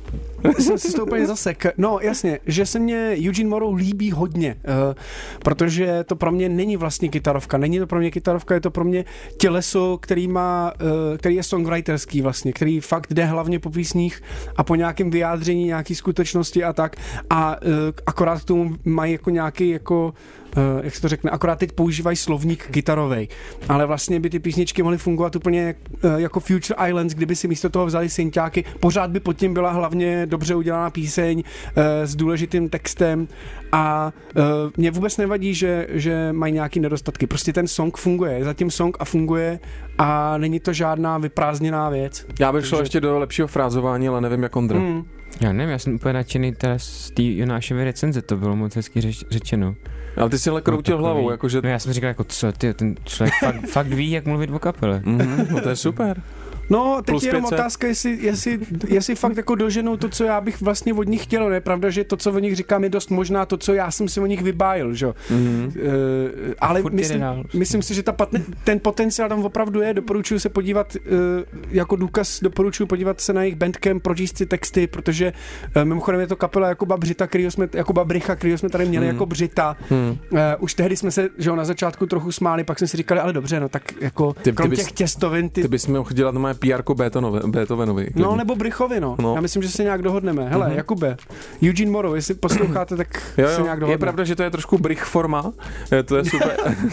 Speaker 4: jsem si to úplně zasek. No jasně, že se mě Eugene Morrow líbí hodně, uh, protože to pro mě není vlastně kytarovka, není to pro mě kytarovka, je to pro mě těleso, který má, uh, který je songwriterský vlastně, který fakt jde hlavně po písních a po nějakém vyjádření nějaký skutečnosti a tak a uh, akorát k tomu mají jako nějaký jako Uh, jak se to řekne, akorát teď používají slovník kytarovej, ale vlastně by ty písničky mohly fungovat úplně uh, jako Future Islands, kdyby si místo toho vzali synťáky, pořád by pod tím byla hlavně dobře udělaná píseň uh, s důležitým textem a uh, mě vůbec nevadí, že, že mají nějaký nedostatky, prostě ten song funguje, je zatím song a funguje a není to žádná vyprázdněná věc.
Speaker 6: Já bych šel ještě do lepšího frázování, ale nevím jak Ondra. Mm.
Speaker 7: Já nevím, já jsem úplně nadšený teda z té Jonášovy recenze, to bylo moc hezky řeč, řečeno.
Speaker 6: Ale ty jsi ale kroutil no, hlavou, jakože...
Speaker 7: No já jsem říkal, jako co, ty, ten člověk fakt, fakt ví, jak mluvit o kapele.
Speaker 6: Mm, no to je super.
Speaker 4: No, teď
Speaker 6: Plus
Speaker 4: je jenom
Speaker 6: pět set.
Speaker 4: otázka, jestli, jestli, jestli fakt jako doženou to, co já bych vlastně od nich chtěl. Je pravda, že to, co o nich říkám, je dost možná to, co já jsem si o nich vybájil, že? Mm-hmm. Uh, ale myslím, myslím si, že ta patne, ten potenciál tam opravdu je. Doporučuji se podívat, uh, jako důkaz, doporučuji podívat se na jejich Bandcamp, pročíst si texty, protože uh, mimochodem je to kapela Jakuba Břita, kterýho jsme, Jakuba Brycha, kterýho jsme tady měli mm. jako Břita. Mm. Uh, už tehdy jsme se, že na začátku trochu smáli, pak jsme si říkali, ale dobře, no tak jako
Speaker 6: ty,
Speaker 4: krom
Speaker 6: ty bys,
Speaker 4: těch těstovin... Ty,
Speaker 6: ty bys mohl dělat na moje P R ko Beethovenovi. Beethovenovi.
Speaker 4: No, nebo Brychovi, no. no. Já myslím, že se nějak dohodneme. Hele, mm-hmm. Jakube, Eugene Morrow, jestli posloucháte, tak
Speaker 6: jo,
Speaker 4: se
Speaker 6: jo.
Speaker 4: nějak dohodneme.
Speaker 6: Je pravda, že to je trošku Brich forma. Je to je super.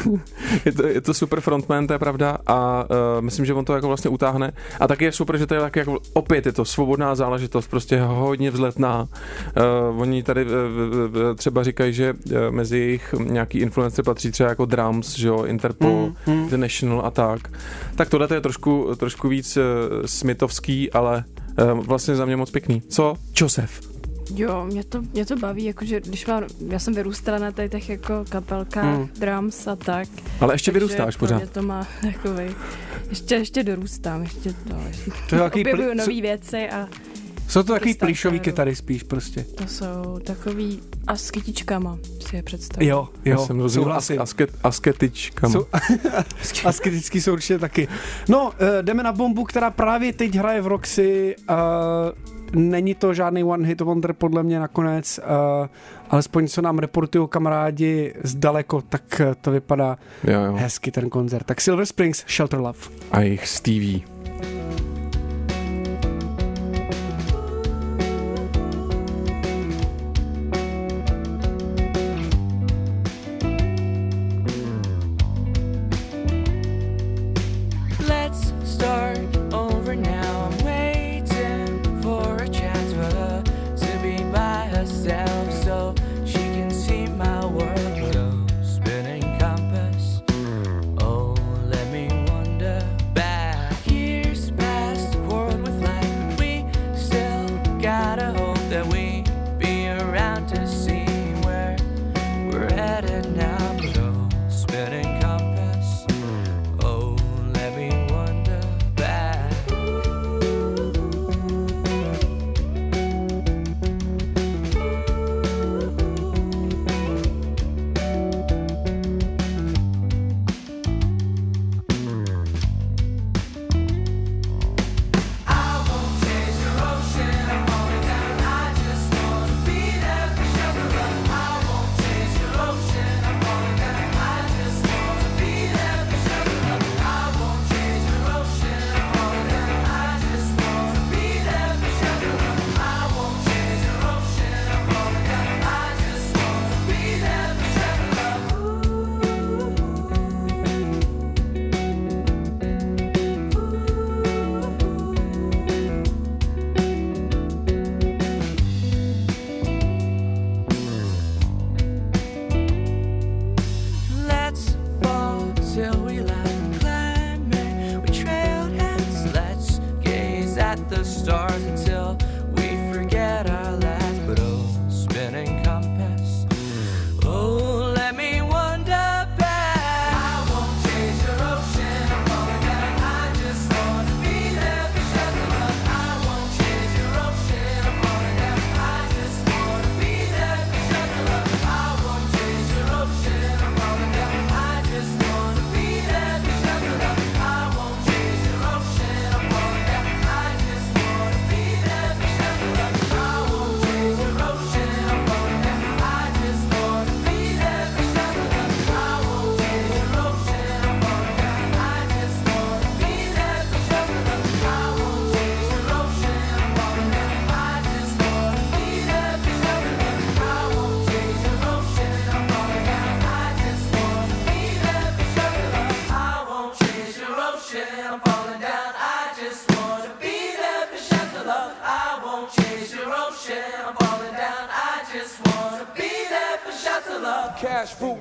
Speaker 6: je, to, je to super frontman, to je pravda. A uh, myslím, že on to jako vlastně utáhne. A taky je super, že to je tak jako opět je to svobodná záležitost, prostě hodně vzletná. Uh, oni tady uh, třeba říkají, že uh, mezi jejich nějaký influence patří třeba jako Drums, že jo, Interpol, mm, mm. The National a tak. Tak tohle je trošku, trošku víc uh, smithovský, ale uh, vlastně za mě moc pěkný. Co? Josef?
Speaker 5: Jo, mě to, mě to baví, jakože když mám, já jsem vyrůstala na tady těch jako kapelkách, mm. Drums a tak.
Speaker 6: Ale ještě vyrůstáš pořád.
Speaker 5: Mě to má takovej, ještě, ještě dorůstám, ještě to, ještě
Speaker 4: to
Speaker 5: objevuju pli- nový věci a...
Speaker 4: Jsou to takový plišový kytary spíš prostě.
Speaker 5: To jsou takový a s kytičkama, si je představím.
Speaker 4: Jo, jo,
Speaker 6: já jsem rozuměl as, asket, asketičkama.
Speaker 4: Jsou, asketický jsou určitě taky. No, uh, jdeme na bombu, která právě teď hraje v Roxy. Uh, není to žádný one hit wonder podle mě nakonec, uh, alespoň co nám reportují kamarádi zdaleko, tak to vypadá
Speaker 6: jo, jo.
Speaker 4: hezky ten koncert. Tak Silver Springs, Shelter Love.
Speaker 6: A jejich Stevie.
Speaker 8: gotta hope that we be around to see where we're headed now. But oh, spinning compass, oh, let me wonder back. Let's fall till we laugh, climbing. We trailed hands. Let's gaze at the stars until we forget our last. But oh, spinning compass, oh, let me wander back. I won't chase your ocean, I'm falling down. I just want to be there for shelter, love. I won't chase your ocean, I'm falling down. I just want to be there for shelter, love. I won't chase your ocean, I'm falling down. I just want to be there for shelter, love. I won't chase your ocean, I'm falling down. I just want to be there for shelter, love. I won't chase your ocean, I'm falling down. I just want to be there for shelter, love. I won't chase your ocean, I'm falling down. I just want to be there for shelter, love. I won't chase your ocean, I'm falling down. I just want to be there for shelter, love. I won't chase your ocean, I'm falling down. I just want to be there for shelter, love. I won't chase your ocean, I'm falling down. I just want to be there for shelter, love. I won't chase your ocean, I'm falling down. I just want to be there for shelter, love. Cash food.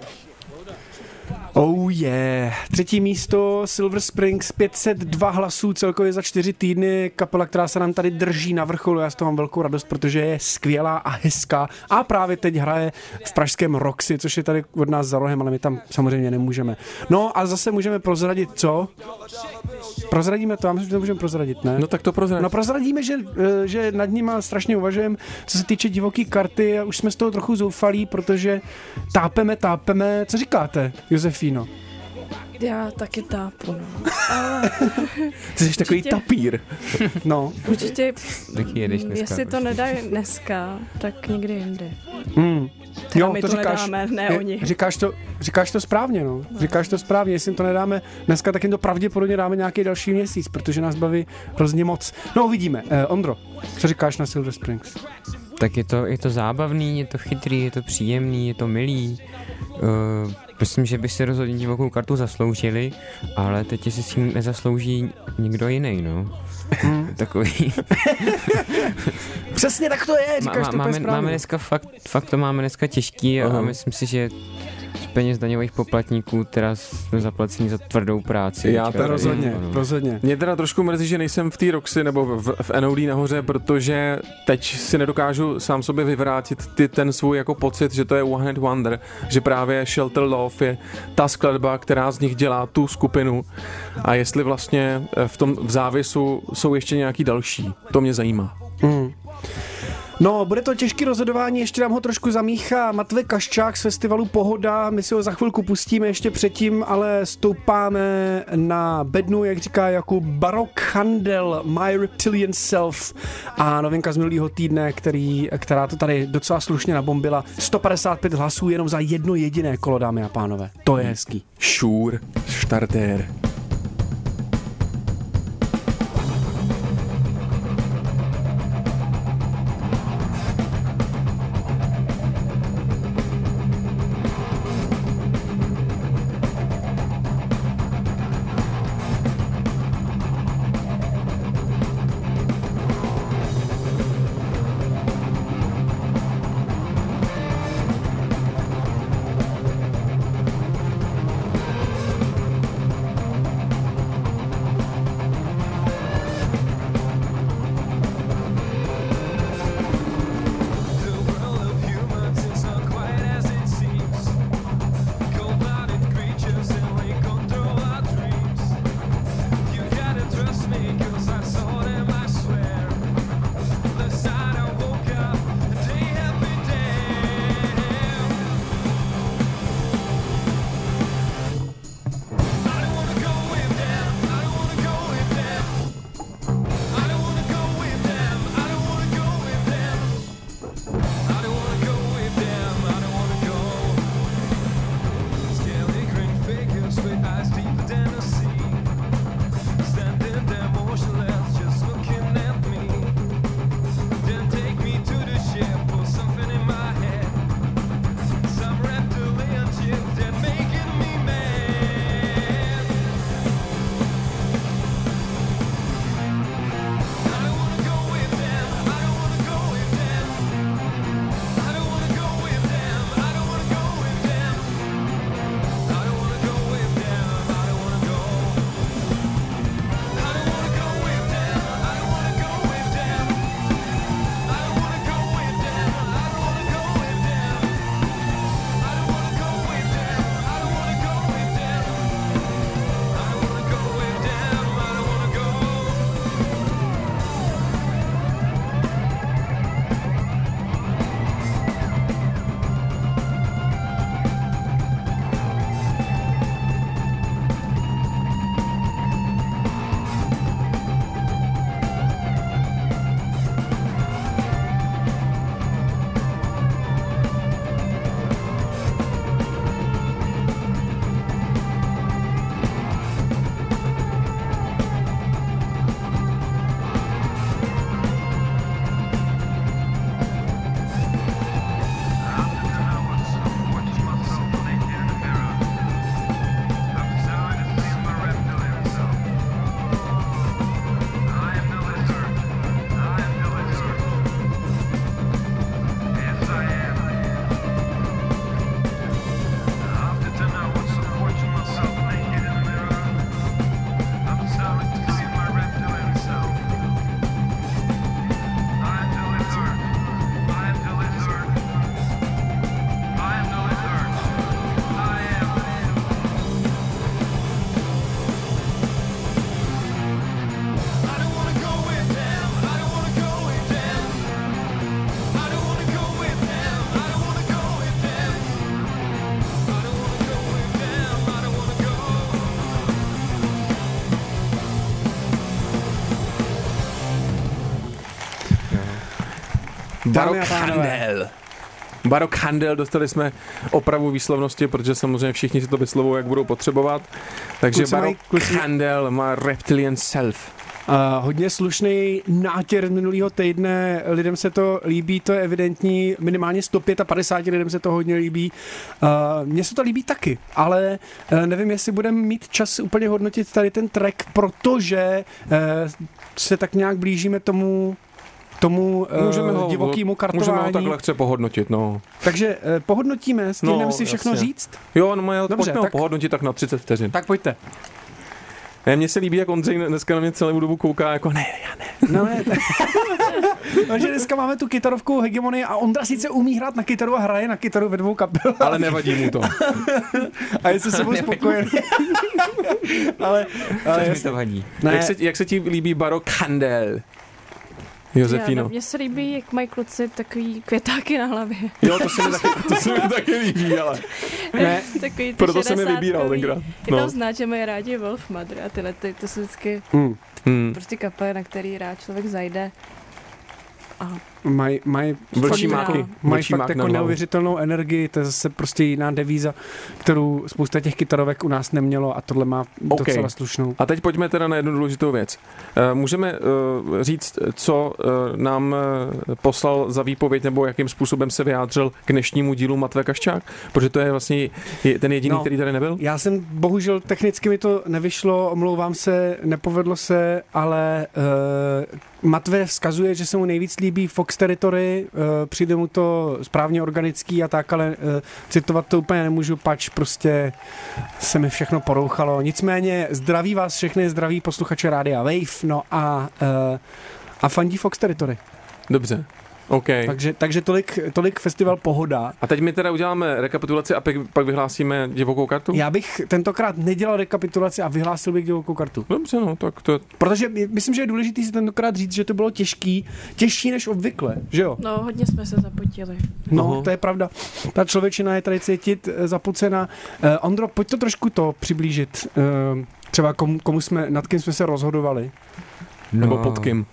Speaker 4: Oh yeah. Třetí místo Silver Springs, pět set dva hlasů celkově za čtyři týdny. Kapela, která se nám tady drží na vrcholu. Já z toho mám velkou radost, protože je skvělá a hezká. A právě teď hraje v pražském Roxy, což je tady od nás za rohem, ale my tam samozřejmě nemůžeme. No a zase můžeme prozradit co? Prozradíme to, já myslím, že to můžeme prozradit, ne?
Speaker 6: No tak to prozradíme.
Speaker 4: No prozradíme, že, že nad nima strašně uvažujeme, co se týče divoký karty, a už jsme z toho trochu zoufalí, protože tápeme, tápeme. Co říkáte, Josefíno?
Speaker 5: Já taky tápu, no. Ale
Speaker 6: Ty jsi takový tapír.
Speaker 4: No.
Speaker 5: určitě,
Speaker 7: Taky jedeš dneska.
Speaker 5: jestli to nedají dneska, tak někdy jindy.
Speaker 4: Hmm.
Speaker 5: Teda my to nedáme, ne
Speaker 4: je-
Speaker 5: oni.
Speaker 4: Říkáš to, říkáš to správně, no. Říkáš to správně, jestli jim to nedáme dneska, tak jim to pravděpodobně dáme nějaký další měsíc, protože nás baví hrozně moc. No uvidíme. Eh, Ondro, co říkáš na Silver Springs?
Speaker 7: Tak je to, je to zábavný, je to chytrý, je to příjemný, je to milý. Uh, myslím, že by si rozhodně divokou kartu zasloužili, ale teď si s ním nezaslouží nikdo jiný, no.
Speaker 4: Hmm.
Speaker 7: Takový.
Speaker 4: Přesně tak to je, říkáš
Speaker 7: Má,
Speaker 4: to úplně
Speaker 7: máme,
Speaker 4: správně.
Speaker 7: máme dneska fakt, fakt to máme dneska těžký a, a myslím si, že z peněz daňových poplatníků teda jsme zaplacení za tvrdou práci.
Speaker 6: Já
Speaker 7: Teďka
Speaker 6: to
Speaker 7: tady,
Speaker 4: Rozhodně,
Speaker 7: no.
Speaker 4: rozhodně.
Speaker 6: Mě teda trošku mrzí, že nejsem v té Roxy nebo v, v N O D nahoře, protože teď si nedokážu sám sobě vyvrátit ty, ten svůj jako pocit, že to je One Hit Wonder, že právě Shelter Love je ta skladba, která z nich dělá tu skupinu, a jestli vlastně v tom v závěsu jsou ještě nějaký další. To mě zajímá.
Speaker 4: Mm. No, bude to těžké rozhodování, ještě nám ho trošku zamíchá Matvej Kaščák z festivalu Pohoda, my si ho za chvilku pustíme ještě předtím, ale stoupáme na bednu, jak říká Jakub, Barok Handel, My Reptilian Self, a novinka z minulého týdne, který, která to tady docela slušně nabombila. sto padesát pět hlasů jenom za jedno jediné kolo, dámy a pánové. To je hezký.
Speaker 6: Sure, starter.
Speaker 4: Dámy a pánové.
Speaker 6: Barokhandel. Barokhandel, dostali jsme opravu výslovnosti, protože samozřejmě všichni si to vyslovují, jak budou potřebovat. Takže
Speaker 4: Kluci mají-
Speaker 6: Barokhandel má Reptilian Self.
Speaker 4: Uh, hodně slušný nátěr minulého týdne, lidem se to líbí, to je evidentní, minimálně sto padesát pět lidem se to hodně líbí. Uh, mně se to líbí taky, ale uh, nevím, jestli budeme mít čas úplně hodnotit tady ten track, protože uh, se tak nějak blížíme tomu tomu
Speaker 6: Můžeme
Speaker 4: uh,
Speaker 6: ho,
Speaker 4: divokému kartování.
Speaker 6: Můžeme ho takhle chce pohodnotit, no.
Speaker 4: Takže uh, pohodnotíme, stihneme
Speaker 6: No,
Speaker 4: si všechno
Speaker 6: jasně.
Speaker 4: říct?
Speaker 6: Jo, no má,
Speaker 4: Dobře,
Speaker 6: pojďme ho
Speaker 4: tak-
Speaker 6: pohodnotit tak na třicet vteřin.
Speaker 4: Tak pojďte.
Speaker 6: Ne, mně se líbí, jak Ondřej dneska na mě celou dobu kouká, jako ne, já ne.
Speaker 4: No ne. Takže dneska máme tu kytarovkou hegemonii a Ondra sice umí hrát na kytaru a hraje na kytaru ve dvou kapelách.
Speaker 6: Ale nevadí mu to.
Speaker 4: A je se sebou spokojený. ale, ale
Speaker 7: Což mi
Speaker 4: jasně.
Speaker 7: to vadí.
Speaker 4: Ne,
Speaker 6: Jak se, jak se ti líbí Barokhandel?
Speaker 5: Já,
Speaker 6: Josefíno.
Speaker 5: no, mně se líbí, jak mají kluci takový květáky na hlavě.
Speaker 6: Jo, to se mi taky, to se mi taky líbí, ale
Speaker 4: ne.
Speaker 5: Takový ty
Speaker 6: proto jsem je
Speaker 5: šedesátkový.
Speaker 6: vybíral tenkrát.
Speaker 5: Je tam
Speaker 6: No.
Speaker 5: znát, že mají rádi Wolf Mother a tyhle, ty, to jsou vždycky
Speaker 4: Hmm.
Speaker 6: Hmm.
Speaker 5: prostě kapely, na který rád člověk zajde. A
Speaker 4: Mají maj,
Speaker 6: Vlčí
Speaker 5: Fakt,
Speaker 6: máky.
Speaker 5: no.
Speaker 4: mají
Speaker 6: Vlčí
Speaker 4: fakt
Speaker 6: mák
Speaker 4: jako
Speaker 6: na hlavu.
Speaker 4: neuvěřitelnou energii, to je zase prostě jiná devíza, kterou spousta těch kytarovek u nás nemělo a tohle má
Speaker 6: OK.
Speaker 4: docela slušnou.
Speaker 6: A teď pojďme teda na jednu důležitou věc. Eh, Můžeme eh, říct, co eh, nám eh, poslal za výpověď nebo jakým způsobem se vyjádřil k dnešnímu dílu Matve Kaščák? Protože to je vlastně je ten jediný,
Speaker 4: No.
Speaker 6: který tady nebyl?
Speaker 4: Já jsem, bohužel technicky mi to nevyšlo, omlouvám se, nepovedlo se, ale uh, Matve vzkazuje, že se mu nejvíc líbí Fox Territory, uh, přijde mu to správně organický a tak, ale uh, citovat to úplně nemůžu, pač prostě se mi všechno porouchalo. Nicméně zdraví vás všechny, zdraví posluchače Rádia Wave, no a, uh, a fandí Fox Territory.
Speaker 6: Dobře. OK.
Speaker 4: Takže, takže tolik, tolik festival Pohoda.
Speaker 6: A teď my teda uděláme rekapitulaci a pak, pak vyhlásíme divokou kartu?
Speaker 4: Já bych tentokrát nedělal rekapitulaci a vyhlásil bych divokou kartu.
Speaker 6: Dobře, no, tak to...
Speaker 4: Protože myslím, že je důležité si tentokrát říct, že to bylo těžký, těžší než obvykle, že jo?
Speaker 5: no, hodně jsme se zapotili.
Speaker 4: No,
Speaker 6: Aha.
Speaker 4: to je pravda. Ta člověčina je tady cítit eh, zapocená. Uh, Ondro, pojď to trošku to přiblížit. Uh, třeba komu, komu jsme, nad kým jsme se rozhodovali.
Speaker 6: Nebo pod kým?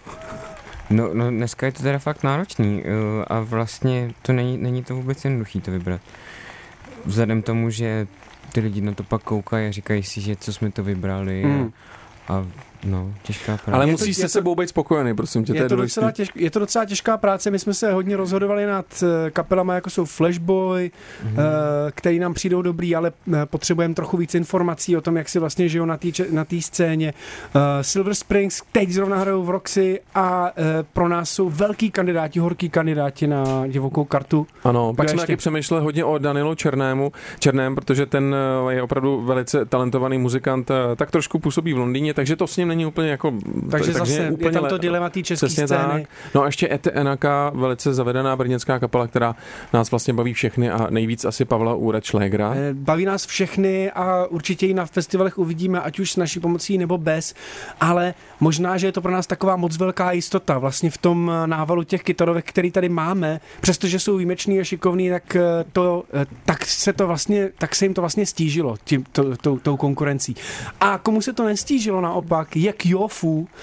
Speaker 7: No, no, dneska je to teda fakt náročný uh, a vlastně to není, není to vůbec jednoduchý to vybrat. Vzhledem tomu, že ty lidi na to pak koukají a říkají si, že co jsme to vybrali
Speaker 4: Mm.
Speaker 7: a, a no, těžká práce.
Speaker 6: Ale
Speaker 4: Je to-
Speaker 6: musíš
Speaker 4: je
Speaker 6: se
Speaker 4: to-
Speaker 6: sebou být spokojený, prosím tě, to
Speaker 4: Je
Speaker 6: je
Speaker 4: to,
Speaker 6: důležitý.
Speaker 4: docela těž, je to docela těžká práce, my jsme se hodně rozhodovali nad eh, kapelama, jako jsou Flashboy,
Speaker 7: Mhm.
Speaker 4: mm. který nám přijdou dobrý, ale eh, potřebujeme trochu víc informací o tom, jak si vlastně žijou na té na té scéně. Uh, Silver Springs teď zrovna hrajou v Roxy a uh, pro nás jsou velký kandidáti, horký kandidáti na divokou kartu.
Speaker 6: Ano, pak
Speaker 4: Kdo
Speaker 6: jsme
Speaker 4: ještě?
Speaker 6: taky přemýšleli hodně o Danielu Černému, Černém, protože ten eh, je opravdu velice talentovaný muzikant, eh, tak trošku působí v Londýně, takže to s ním není úplně jako...
Speaker 4: Takže, takže zase je tam to
Speaker 6: le-
Speaker 4: dilema té české
Speaker 6: Přesně
Speaker 4: scény.
Speaker 6: tak. No a ještě Ete Enaka, velice zavedená brněnská kapela, která nás vlastně baví všechny a nejvíc asi Pavla Úra Šlégra.
Speaker 4: Eh, Baví nás všechny a určitě ji na festivalech uvidíme, ať už s naší pomocí nebo bez, ale možná, že je to pro nás taková moc velká jistota vlastně v tom eh, návalu těch kytarovek, který tady máme, přestože jsou výjimečný a šikovný, tak, eh, to, eh, tak, se to vlastně, tak se jim to vlastně stížilo tím, to, tou, tou konkurencí. A komu se to nestížilo naopak, je Kyofu, uh,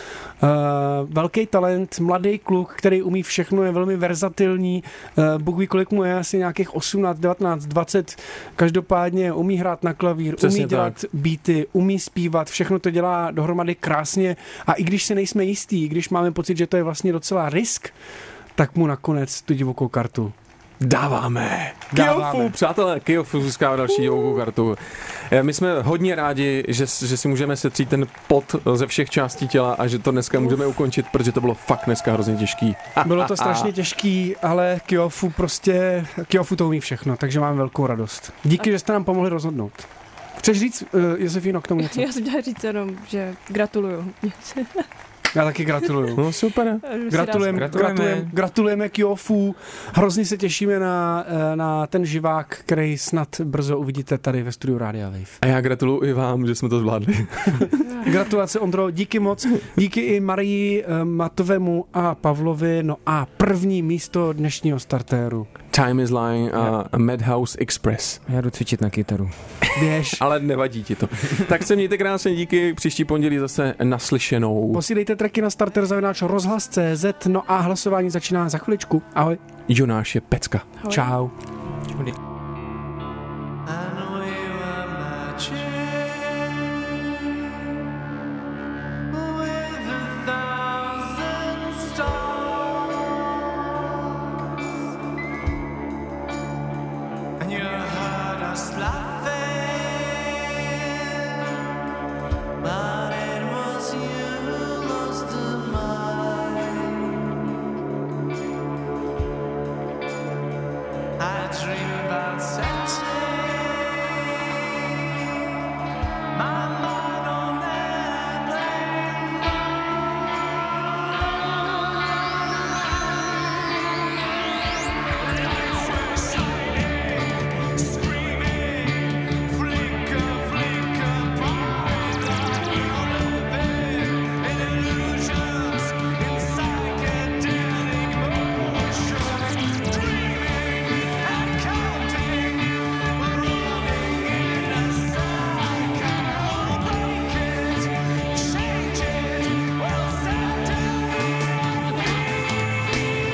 Speaker 4: velký talent, mladý kluk, který umí všechno, je velmi verzatilní, uh, Bůh ví, kolik mu je, asi nějakých osmnáct, devatenáct, dvacet, každopádně umí hrát na klavír,
Speaker 6: Přesně
Speaker 4: umí dělat beaty, umí zpívat, všechno to dělá dohromady krásně a i když se nejsme jistí, i když máme pocit, že to je vlastně docela risk, tak mu nakonec tu divokou kartu
Speaker 6: Dáváme.
Speaker 4: Dáváme.
Speaker 6: Kyofu, přátelé, Kyofu získává další divokou kartu. Eh, My jsme hodně rádi, že, že si můžeme setřít ten pot ze všech částí těla a že to dneska můžeme ukončit, protože to bylo fakt dneska hrozně těžký.
Speaker 4: Bylo to strašně těžký, ale Kyofu prostě, Kyofu to umí všechno, takže mám velkou radost. Díky, že jste nám pomohli rozhodnout. Chceš říct, uh, Josefíno, k tomu něco?
Speaker 5: Já jsem chtěla říct jenom, že gratuluju.
Speaker 4: Já taky gratuluju.
Speaker 6: No super.
Speaker 4: Gratulujeme,
Speaker 7: Gratulujeme.
Speaker 4: gratulujeme, gratulujeme Kyofu. Hrozně se těšíme na, eh, na ten živák, který snad brzo uvidíte tady ve studiu Rádia Wave.
Speaker 6: A já gratuluju i vám, že jsme to zvládli.
Speaker 4: Gratulace, Ondro, díky moc. Díky i Marii, eh, Matovemu a Pavlovi. No a první místo dnešního startéru.
Speaker 6: Time is Lying a Madhouse Express.
Speaker 7: Já jdu cvičit na kytaru.
Speaker 4: Běž.
Speaker 6: Ale nevadí ti to. Tak se mějte krásně, díky, příští pondělí zase naslyšenou.
Speaker 4: Posílejte tracky na starter zavináč rozhlas tečka cé zet, no a hlasování začíná za chviličku. Ahoj.
Speaker 6: Jonáše Pecka.
Speaker 5: Ahoj.
Speaker 4: Čau.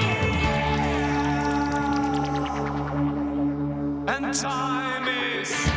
Speaker 8: And time is